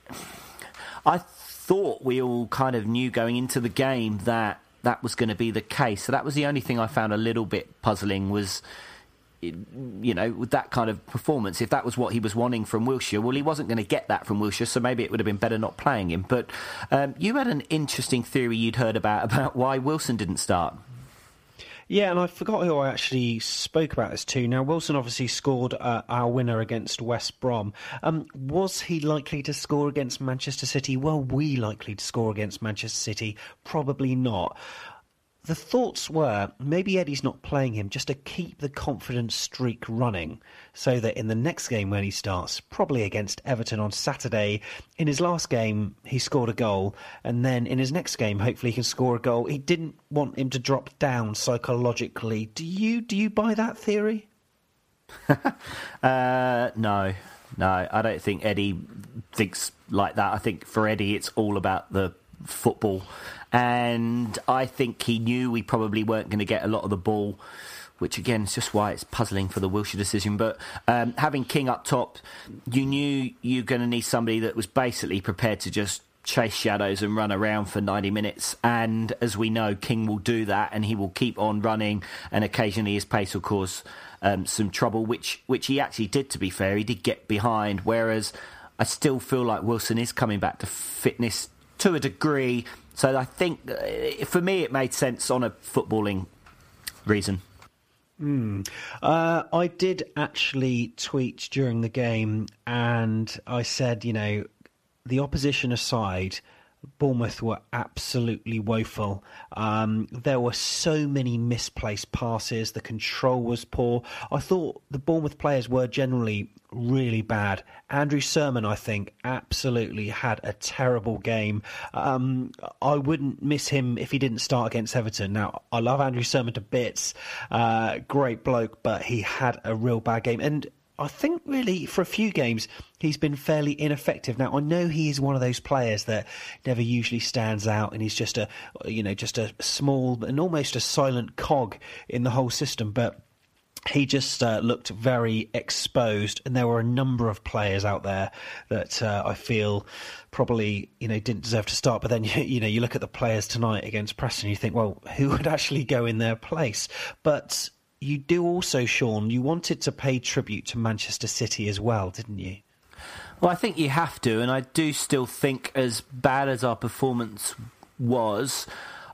I thought we all kind of knew going into the game that that was going to be the case. So that was the only thing I found a little bit puzzling was, you know, with that kind of performance, if that was what he was wanting from Wilshere, well, he wasn't going to get that from Wilshere, so maybe it would have been better not playing him. But um, you had an interesting theory you'd heard about, about why Wilson didn't start. Yeah, and I forgot who I actually spoke about this to. Now, Wilson obviously scored uh, our winner against West Brom. Um, was he likely to score against Manchester City? Were we likely to score against Manchester City? Probably not. The thoughts were, maybe Eddie's not playing him just to keep the confidence streak running so that in the next game when he starts, probably against Everton on Saturday, in his last game he scored a goal, and then in his next game hopefully he can score a goal. He didn't want him to drop down psychologically. Do you, do you buy that theory? uh, no, no, I don't think Eddie thinks like that. I think for Eddie it's all about the football. And I think he knew we probably weren't going to get a lot of the ball, which again is just why it's puzzling for the Wilshere decision. But um, having King up top, you knew you were going to need somebody that was basically prepared to just chase shadows and run around for ninety minutes. And as we know, King will do that, and he will keep on running, and occasionally his pace will cause um, some trouble, which, which he actually did, to be fair. He did get behind, whereas I still feel like Wilson is coming back to fitness to a degree. So I think, uh, for me, it made sense on a footballing reason. Mm. Uh, I did actually tweet during the game, and I said, you know, the opposition aside, Bournemouth were absolutely woeful. Um, there were so many misplaced passes. The control was poor. I thought the Bournemouth players were generally really bad. Andrew Sermon, I think, absolutely had a terrible game. Um, I wouldn't miss him if he didn't start against Everton. Now, I love Andrew Sermon to bits. Uh, great bloke, but he had a real bad game. And I think really for a few games he's been fairly ineffective. Now I know he is one of those players that never usually stands out, and he's just a you know just a small and almost a silent cog in the whole system, but he just uh, looked very exposed, and there were a number of players out there that uh, I feel probably you know didn't deserve to start. But then you, you know you look at the players tonight against Preston, you think, well, who would actually go in their place? But you do also, Sean, you wanted to pay tribute to Manchester City as well, didn't you? Well, I think you have to, and I do still think as bad as our performance was,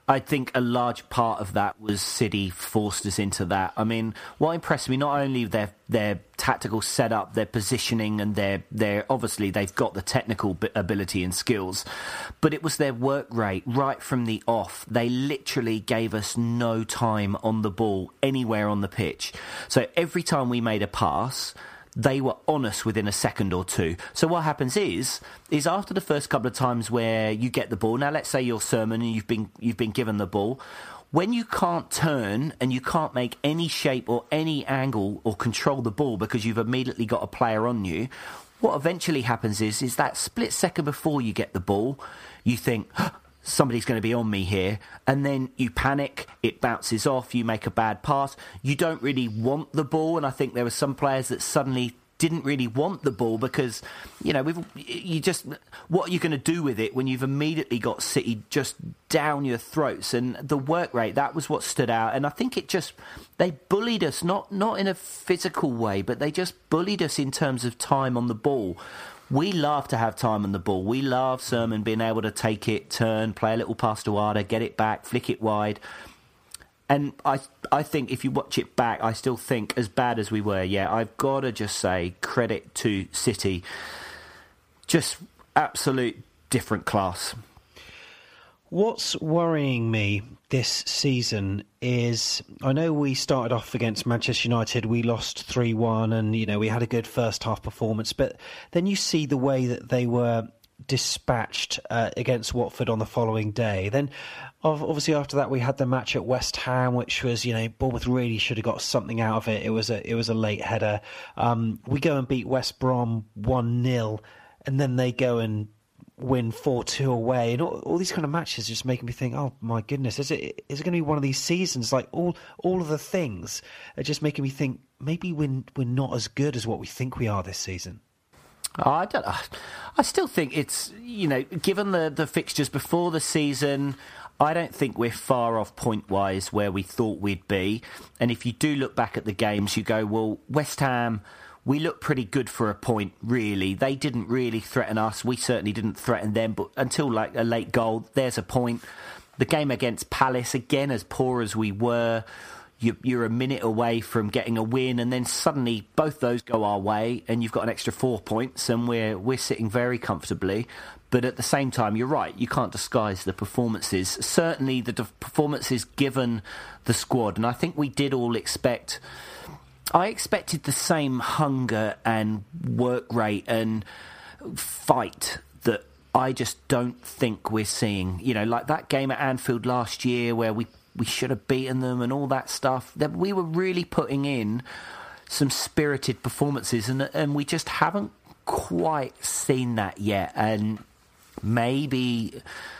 I think a large part of that was City forced us into that. I mean, what impressed me, not only their their tactical setup, their positioning, and their, their obviously they've got the technical ability and skills, but it was their work rate right from the off. They literally gave us no time on the ball anywhere on the pitch. So every time we made a pass, they were on us within a second or two. So what happens is, is after the first couple of times where you get the ball, now let's say you're Sermon and you've been you've been given the ball, when you can't turn and you can't make any shape or any angle or control the ball because you've immediately got a player on you, what eventually happens is, is that split second before you get the ball, you think, somebody's going to be on me here, and then you panic, it bounces off, you make a bad pass, you don't really want the ball, and I think there were some players that suddenly didn't really want the ball because, you know, we've, you just, what are you going to do with it when you've immediately got City just down your throats? And the work rate, that was what stood out, and I think it just, they bullied us, not not in a physical way, but they just bullied us in terms of time on the ball. We love to have time on the ball. We love Sermon being able to take it, turn, play a little pass to Arda, get it back, flick it wide. And I I think if you watch it back, I still think as bad as we were, yeah, I've got to just say credit to City. Just absolute different class. What's worrying me this season is, I know we started off against Manchester United, we lost three one, and, you know, we had a good first half performance, but then you see the way that they were dispatched uh, against Watford on the following day. Then obviously after that we had the match at West Ham, which was, you know, Bournemouth really should have got something out of it. It was a it was a late header. Um, we go and beat West Brom one nil, and then they go and win four two away, and all, all these kind of matches just making me think, oh my goodness, is it is it going to be one of these seasons? Like all all of the things are just making me think maybe we're, we're not as good as what we think we are this season. Oh, I don't. I still think it's, you know, given the, the fixtures before the season, I don't think we're far off point-wise where we thought we'd be. And if you do look back at the games, you go, well, West Ham, we look pretty good for a point, really. They didn't really threaten us. We certainly didn't threaten them. But until like a late goal, there's a point. The game against Palace, again, as poor as we were, you're a minute away from getting a win, and then suddenly both those go our way, and you've got an extra four points, and we're we're sitting very comfortably. But at the same time, you're right, you can't disguise the performances. Certainly the performances given the squad, and I think we did all expect... I expected the same hunger and work rate and fight that I just don't think we're seeing. You know, like that game at Anfield last year where we we should have beaten them and all that stuff. That we were really putting in some spirited performances, and and we just haven't quite seen that yet. And maybe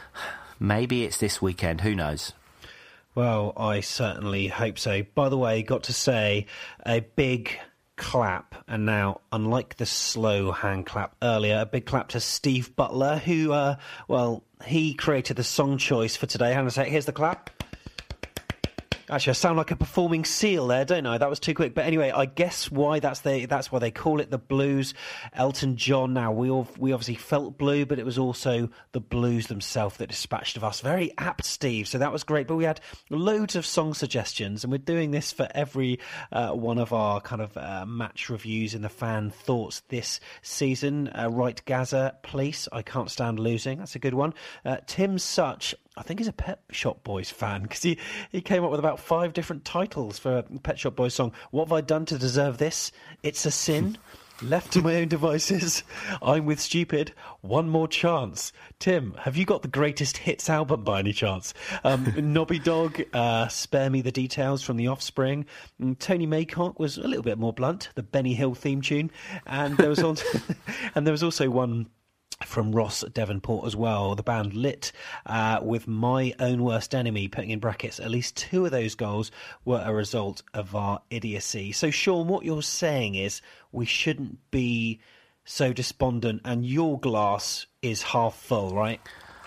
maybe it's this weekend. Who knows? Well, I certainly hope so. By the way, got to say a big clap, and now, unlike the slow hand clap earlier, a big clap to Steve Butler, who, uh, well, he created the song choice for today. Hang on a sec, here's the clap. Actually, I sound like a performing seal there, don't I? That was too quick. But anyway, I guess why that's the that's why they call it the blues. Elton John. Now we all we obviously felt blue, but it was also the blues themselves that dispatched of us. Very apt, Steve. So that was great. But we had loads of song suggestions, and we're doing this for every uh, one of our kind of uh, match reviews in the fan thoughts this season. Uh, Right Gaza, Police. I Can't Stand Losing. That's a good one. Uh, Tim Such. I think he's a Pet Shop Boys fan, because he, he came up with about five different titles for a Pet Shop Boys song. What have I done to deserve this? It's a Sin. Left to my own devices. I'm with Stupid. One More Chance. Tim, have you got the greatest hits album by any chance? Um, Nobby Dog, uh, Spare Me the Details from The Offspring. And Tony Maycock was a little bit more blunt, the Benny Hill theme tune. And there was also, and there was also one from Ross Devonport as well, the band Lit, uh, with My Own Worst Enemy, putting in brackets, at least two of those goals were a result of our idiocy. So, Sean, what you're saying is we shouldn't be so despondent, and your glass is half full, right?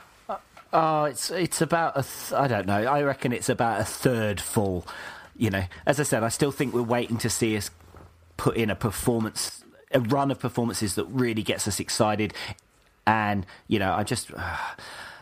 Oh, it's it's about a th- I don't know. I reckon it's about a third full. You know, as I said, I still think we're waiting to see us put in a performance, a run of performances that really gets us excited. And, you know, I just... Uh,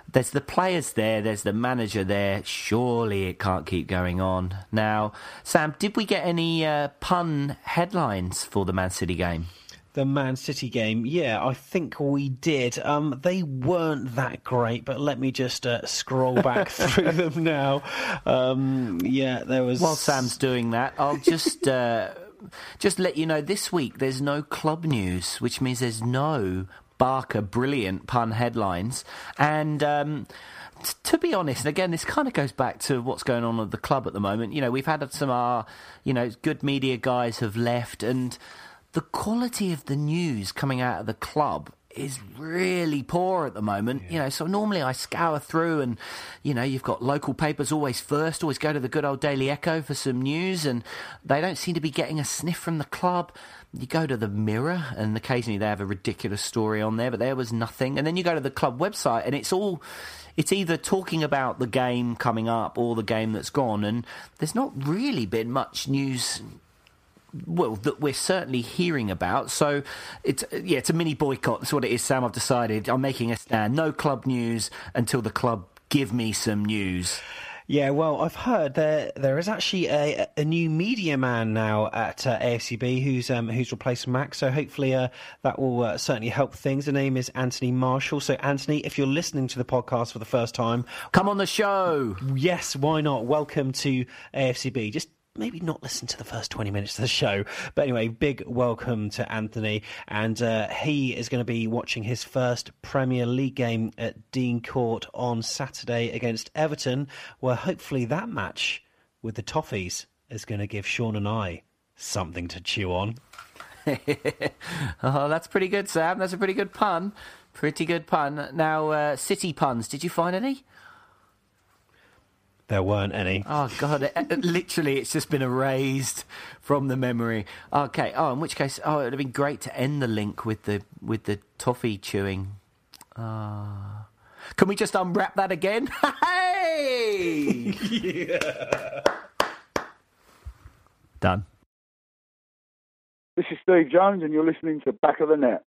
there's the players there, there's the manager there. Surely it can't keep going on. Now, Sam, did we get any uh, pun headlines for the Man City game? The Man City game, yeah, I think we did. Um, they weren't that great, but let me just uh, scroll back through them now. Um, yeah, there was... While Sam's doing that, I'll just uh, just let you know, this week there's no club news, which means there's no Barker brilliant pun headlines. And... Um, to be honest, and again, this kind of goes back to what's going on at the club at the moment. You know, we've had some, uh, you know, good media guys have left, and the quality of the news coming out of the club is really poor at the moment. Yeah. You know, so normally I scour through and, you know, you've got local papers always first, always go to the good old Daily Echo for some news, and they don't seem to be getting a sniff from the club. You go to the Mirror and occasionally they have a ridiculous story on there, but there was nothing. And then you go to the club website and it's all... It's either talking about the game coming up or the game that's gone, and there's not really been much news, well, that we're certainly hearing about. So, it's yeah, it's a mini boycott. That's what it is, Sam. I've decided. I'm making a stand. No club news until the club give me some news. Yeah, well, I've heard there there is actually a, a new media man now at uh, A F C B who's um, who's replaced Max. So hopefully uh, that will uh, certainly help things. The name is Anthony Marshall. So Anthony, if you're listening to the podcast for the first time, come on the show. Yes, why not? Welcome to A F C B. Just maybe not listen to the first twenty minutes of the show. But anyway, big welcome to Anthony. And uh, he is going to be watching his first Premier League game at Dean Court on Saturday against Everton, where hopefully that match with the Toffees is going to give Sean and I something to chew on. Oh, that's pretty good, Sam. That's a pretty good pun. Pretty good pun. Now, uh, City puns. Did you find any? There weren't any. Oh, God. It, it, literally, it's just been erased from the memory. Okay. Oh, in which case, oh, it would have been great to end the link with the with the toffee chewing. Uh, can we just unwrap that again? Hey! Yeah. Done. This is Steve Jones, and you're listening to Back of the Net.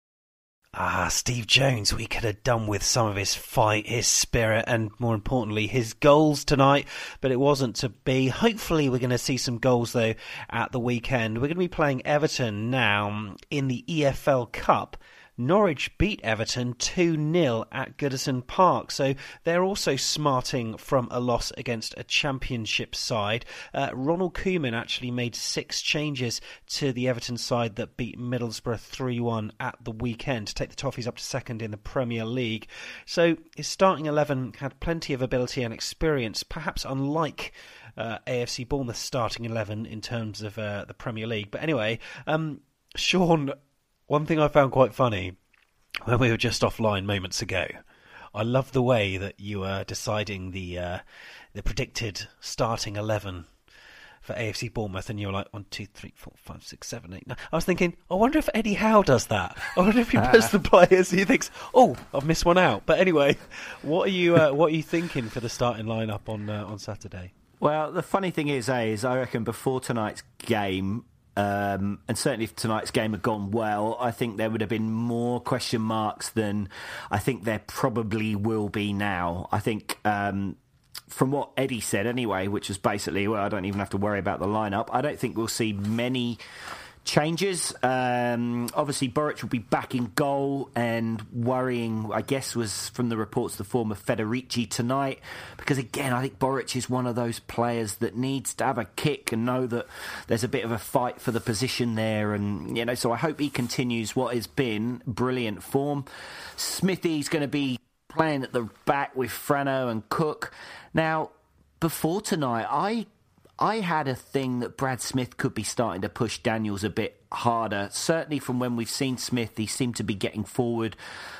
Ah, Steve Jones, we could have done with some of his fight, his spirit, and more importantly, his goals tonight, but it wasn't to be. Hopefully we're going to see some goals, though, at the weekend. We're going to be playing Everton now in the E F L Cup. Norwich beat Everton two nil at Goodison Park, so they're also smarting from a loss against a championship side. Uh, Ronald Koeman actually made six changes to the Everton side that beat Middlesbrough three one at the weekend to take the Toffees up to second in the Premier League. So his starting eleven had plenty of ability and experience, perhaps unlike uh, A F C Bournemouth's starting eleven in terms of uh, the Premier League. But anyway, um, Sean... One thing I found quite funny when we were just offline moments ago, I love the way that you were deciding the uh, the predicted starting eleven for A F C Bournemouth, and you were like one, two, three, four, five, six, seven, eight, nine. I was thinking, I wonder if Eddie Howe does that. I wonder if he puts the players. He thinks, oh, I've missed one out. But anyway, what are you uh, what are you thinking for the starting lineup on uh, on Saturday? Well, the funny thing is, eh, is I reckon before tonight's game. Um, and certainly if tonight's game had gone well, I think there would have been more question marks than I think there probably will be now. I think um, from what Eddie said anyway, which was basically, well, I don't even have to worry about the lineup, I don't think we'll see many changes. Um, obviously, Boruc will be back in goal, and worrying, I guess, was from the reports the form of Federici tonight, because again, I think Boruc is one of those players that needs to have a kick and know that there's a bit of a fight for the position there, and you know, so I hope he continues what has been brilliant form. Smithy's going to be playing at the back with Frano and Cook. Now, before tonight, I I had a thing that Brad Smith could be starting to push Daniels a bit harder. Certainly from when we've seen Smith, he seemed to be getting forward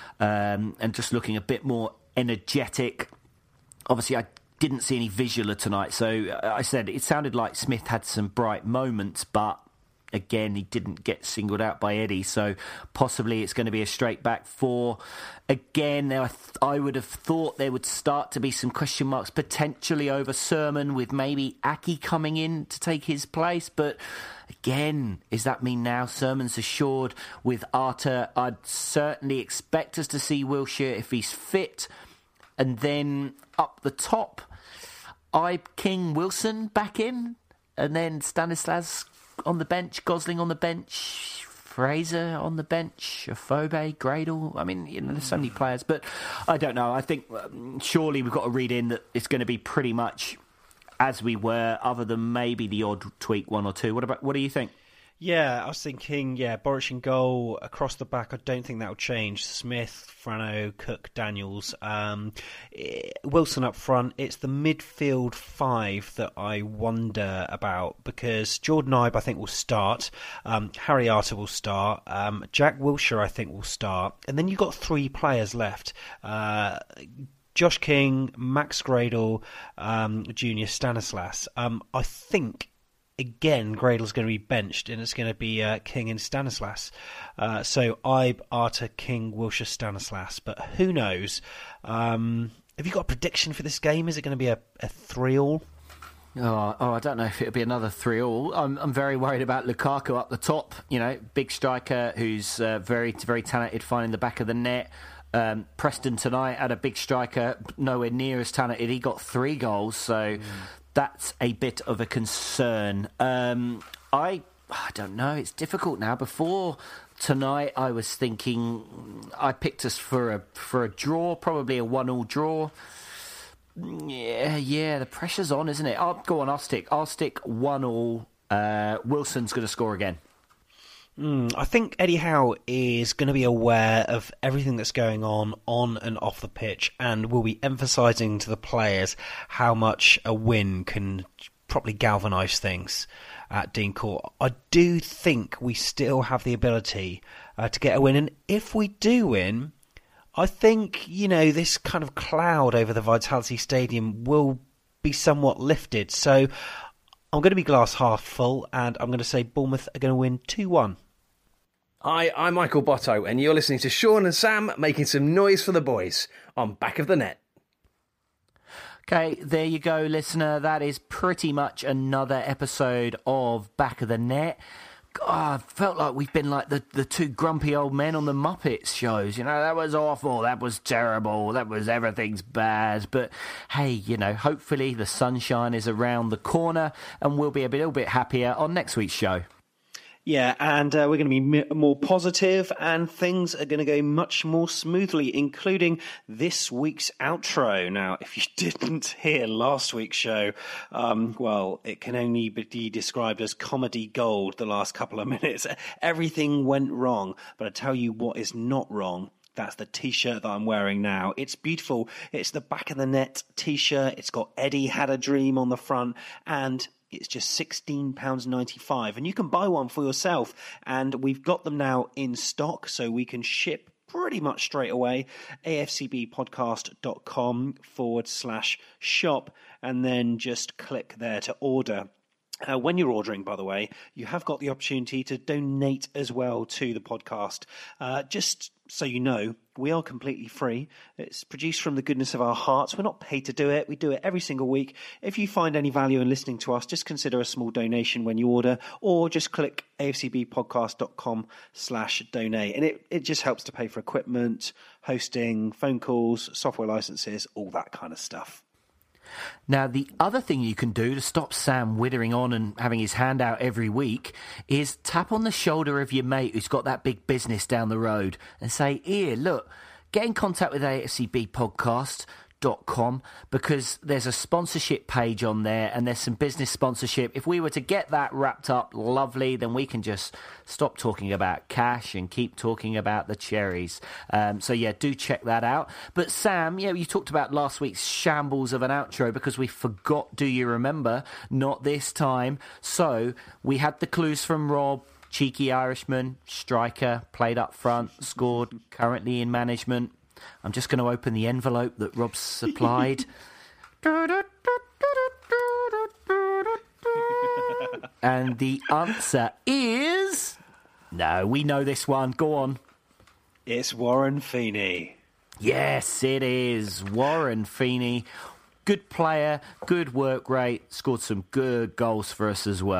um, and just looking a bit more energetic. Obviously, I didn't see any visual tonight, so I said it sounded like Smith had some bright moments, but again, he didn't get singled out by Eddie, so possibly it's going to be a straight back four. Again, I, th- I would have thought there would start to be some question marks potentially over Sermon, with maybe Aki coming in to take his place, but again, does that mean now Sermon's assured with Arter? I'd certainly expect us to see Wilshere if he's fit. and then up the top, I King Wilson back in, and then Stanislas on the bench, Gosling on the bench, Fraser on the bench, Afobe, Gradle. I mean, you know, there's so many players, but I don't know. I think um, surely we've got to read in that it's going to be pretty much as we were, other than maybe the odd tweak, one or two. What about? What do you think? Yeah, I was thinking, yeah, Boric in goal, across the back, I don't think that will change. Smith, Frano, Cook, Daniels. Um, Wilson up front. It's the midfield five that I wonder about, because Jordan Ibe, I think, will start. Um, Harry Arter will start. Um, Jack Wilshere, I think, will start. And then you've got three players left. Uh, Josh King, Max Gradle, um, Junior Stanislas. Um, I think... Again, Gradle's going to be benched, and it's going to be uh, King and Stanislas. Uh, so Ibe, Arter, King, Wilshere, Stanislas. But who knows? Um, have you got a prediction for this game? Is it going to be a, a three-all? Oh, oh, I don't know if it'll be another three-all. I'm, I'm very worried about Lukaku up the top. You know, big striker who's uh, very, very talented, finding the back of the net. Um, Preston tonight had a big striker, nowhere near as talented. He got three goals, so... Mm. That's a bit of a concern. Um, I I don't know. It's difficult now. Before tonight, I was thinking I picked us for a for a draw, probably a one-all draw. Yeah, yeah. The pressure's on, isn't it? I'll go on. I'll stick. I'll stick one-all. Uh, Wilson's going to score again. Mm, I think Eddie Howe is going to be aware of everything that's going on on and off the pitch, and will be emphasising to the players how much a win can probably galvanise things at Dean Court. I do think we still have the ability uh, to get a win, and if we do win, I think, you know, this kind of cloud over the Vitality Stadium will be somewhat lifted. So I'm going to be glass half full, and I'm going to say Bournemouth are going to win two one. Hi, I'm Michael Botto, and you're listening to Sean and Sam making some noise for the boys on Back of the Net. Okay, there you go, listener. That is pretty much another episode of Back of the Net. God, I felt like we've been like the, the two grumpy old men on the Muppets shows. You know, that was awful, that was terrible, that was everything's bad. But hey, you know, hopefully the sunshine is around the corner and we'll be a little bit happier on next week's show. Yeah, and uh, we're going to be m- more positive, and things are going to go much more smoothly, including this week's outro. Now, if you didn't hear last week's show, um, well, it can only be described as comedy gold the last couple of minutes. Everything went wrong, but I tell you what is not wrong. That's the T-shirt that I'm wearing now. It's beautiful. It's the Back of the Net T-shirt. It's got Eddie Had a Dream on the front, and it's just sixteen pounds ninety-five, and you can buy one for yourself. And we've got them now in stock, so we can ship pretty much straight away. afcbpodcast.com forward slash shop, and then just click there to order. Uh, when you're ordering, by the way, you have got the opportunity to donate as well to the podcast. Uh, just so you know, we are completely free. It's produced from the goodness of our hearts. We're not paid to do it. We do it every single week. If you find any value in listening to us, just consider a small donation when you order, or just click afcbpodcast.com slash donate. And it, it just helps to pay for equipment, hosting, phone calls, software licenses, all that kind of stuff. Now, the other thing you can do to stop Sam withering on and having his hand out every week is tap on the shoulder of your mate who's got that big business down the road and say, here, look, get in contact with A F C B podcast dot com, because there's a sponsorship page on there and there's some business sponsorship. If we were to get that wrapped up lovely, then we can just stop talking about cash and keep talking about the cherries. Um, so yeah, do check that out. But Sam, yeah, you talked about last week's shambles of an outro because we forgot, do you remember? Not this time. So we had the clues from Rob. Cheeky Irishman, striker, played up front, scored, currently in management. I'm just going to open the envelope that Rob supplied. And the answer is... No, we know this one. Go on. It's Warren Feeney. Yes, it is. Warren Feeney. Good player, good work rate, scored some good goals for us as well.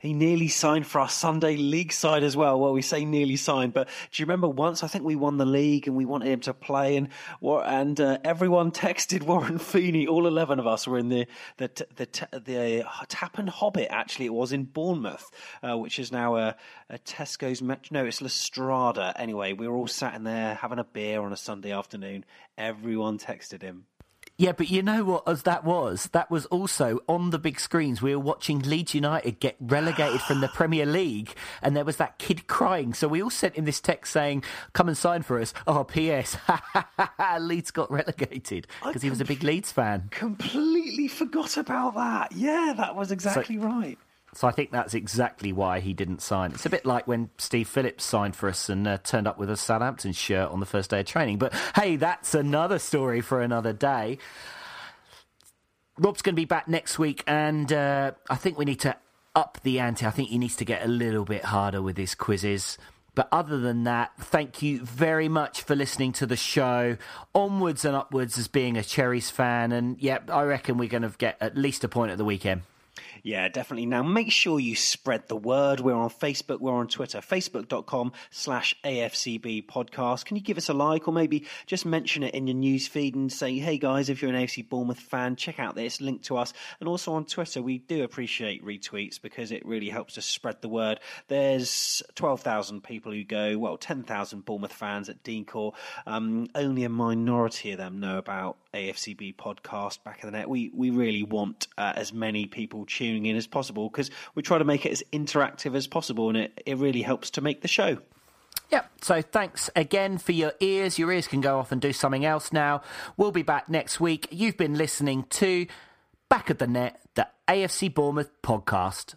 He nearly signed for our Sunday League side as well. Well, we say nearly signed, but do you remember once I think we won the league and we wanted him to play, and and uh, everyone texted Warren Feeney. All eleven of us were in the the the, the, the uh, Tappan Hobbit. Actually, it was in Bournemouth, uh, which is now a, a Tesco's. Met- no, it's La Strada. Anyway, we were all sat in there having a beer on a Sunday afternoon. Everyone texted him. Yeah, but you know what as that was? That was also on the big screens. We were watching Leeds United get relegated from the Premier League, and there was that kid crying. So we all sent him this text saying, come and sign for us. Oh, P S Leeds got relegated because he was a big Leeds fan. Completely forgot about that. Yeah, that was exactly so, right. So I think that's exactly why he didn't sign. It's a bit like when Steve Phillips signed for us and uh, turned up with a Southampton shirt on the first day of training. But hey, that's another story for another day. Rob's going to be back next week, and uh, I think we need to up the ante. I think he needs to get a little bit harder with his quizzes. But other than that, thank you very much for listening to the show. Onwards and upwards as being a Cherries fan. And, yeah, I reckon we're going to get at least a point at the weekend. Yeah, definitely. Now, make sure you spread the word. We're on Facebook. We're on Twitter. Facebook.com slash AFCB podcast. Can you give us a like or maybe just mention it in your news feed and say, hey, guys, if you're an A F C Bournemouth fan, check out this, link to us. And also on Twitter, we do appreciate retweets because it really helps to spread the word. There's twelve thousand people who go, well, ten thousand Bournemouth fans at Deancore. Um, only a minority of them know about A F C B podcast, Back of the Net. We, we really want uh, as many people tuning in as possible because we try to make it as interactive as possible, and it, it really helps to make the show. Yep, so thanks again for your ears. Your ears can go off and do something else now. We'll be back next week. You've been listening to Back of the Net, the A F C Bournemouth podcast.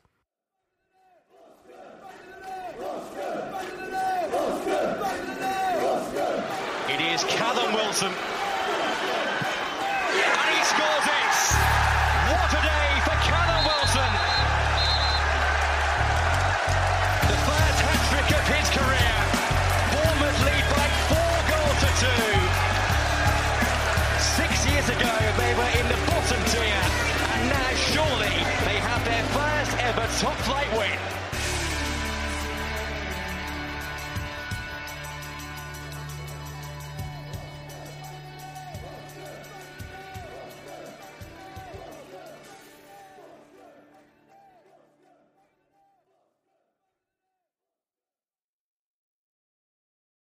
It is Callum Wilson. And he scores it! What a day for Callum Wilson! The first hat-trick of his career. Bournemouth lead by four goals to two. Six years ago, they were in the bottom tier. And now, surely, they have their first ever top-flight win.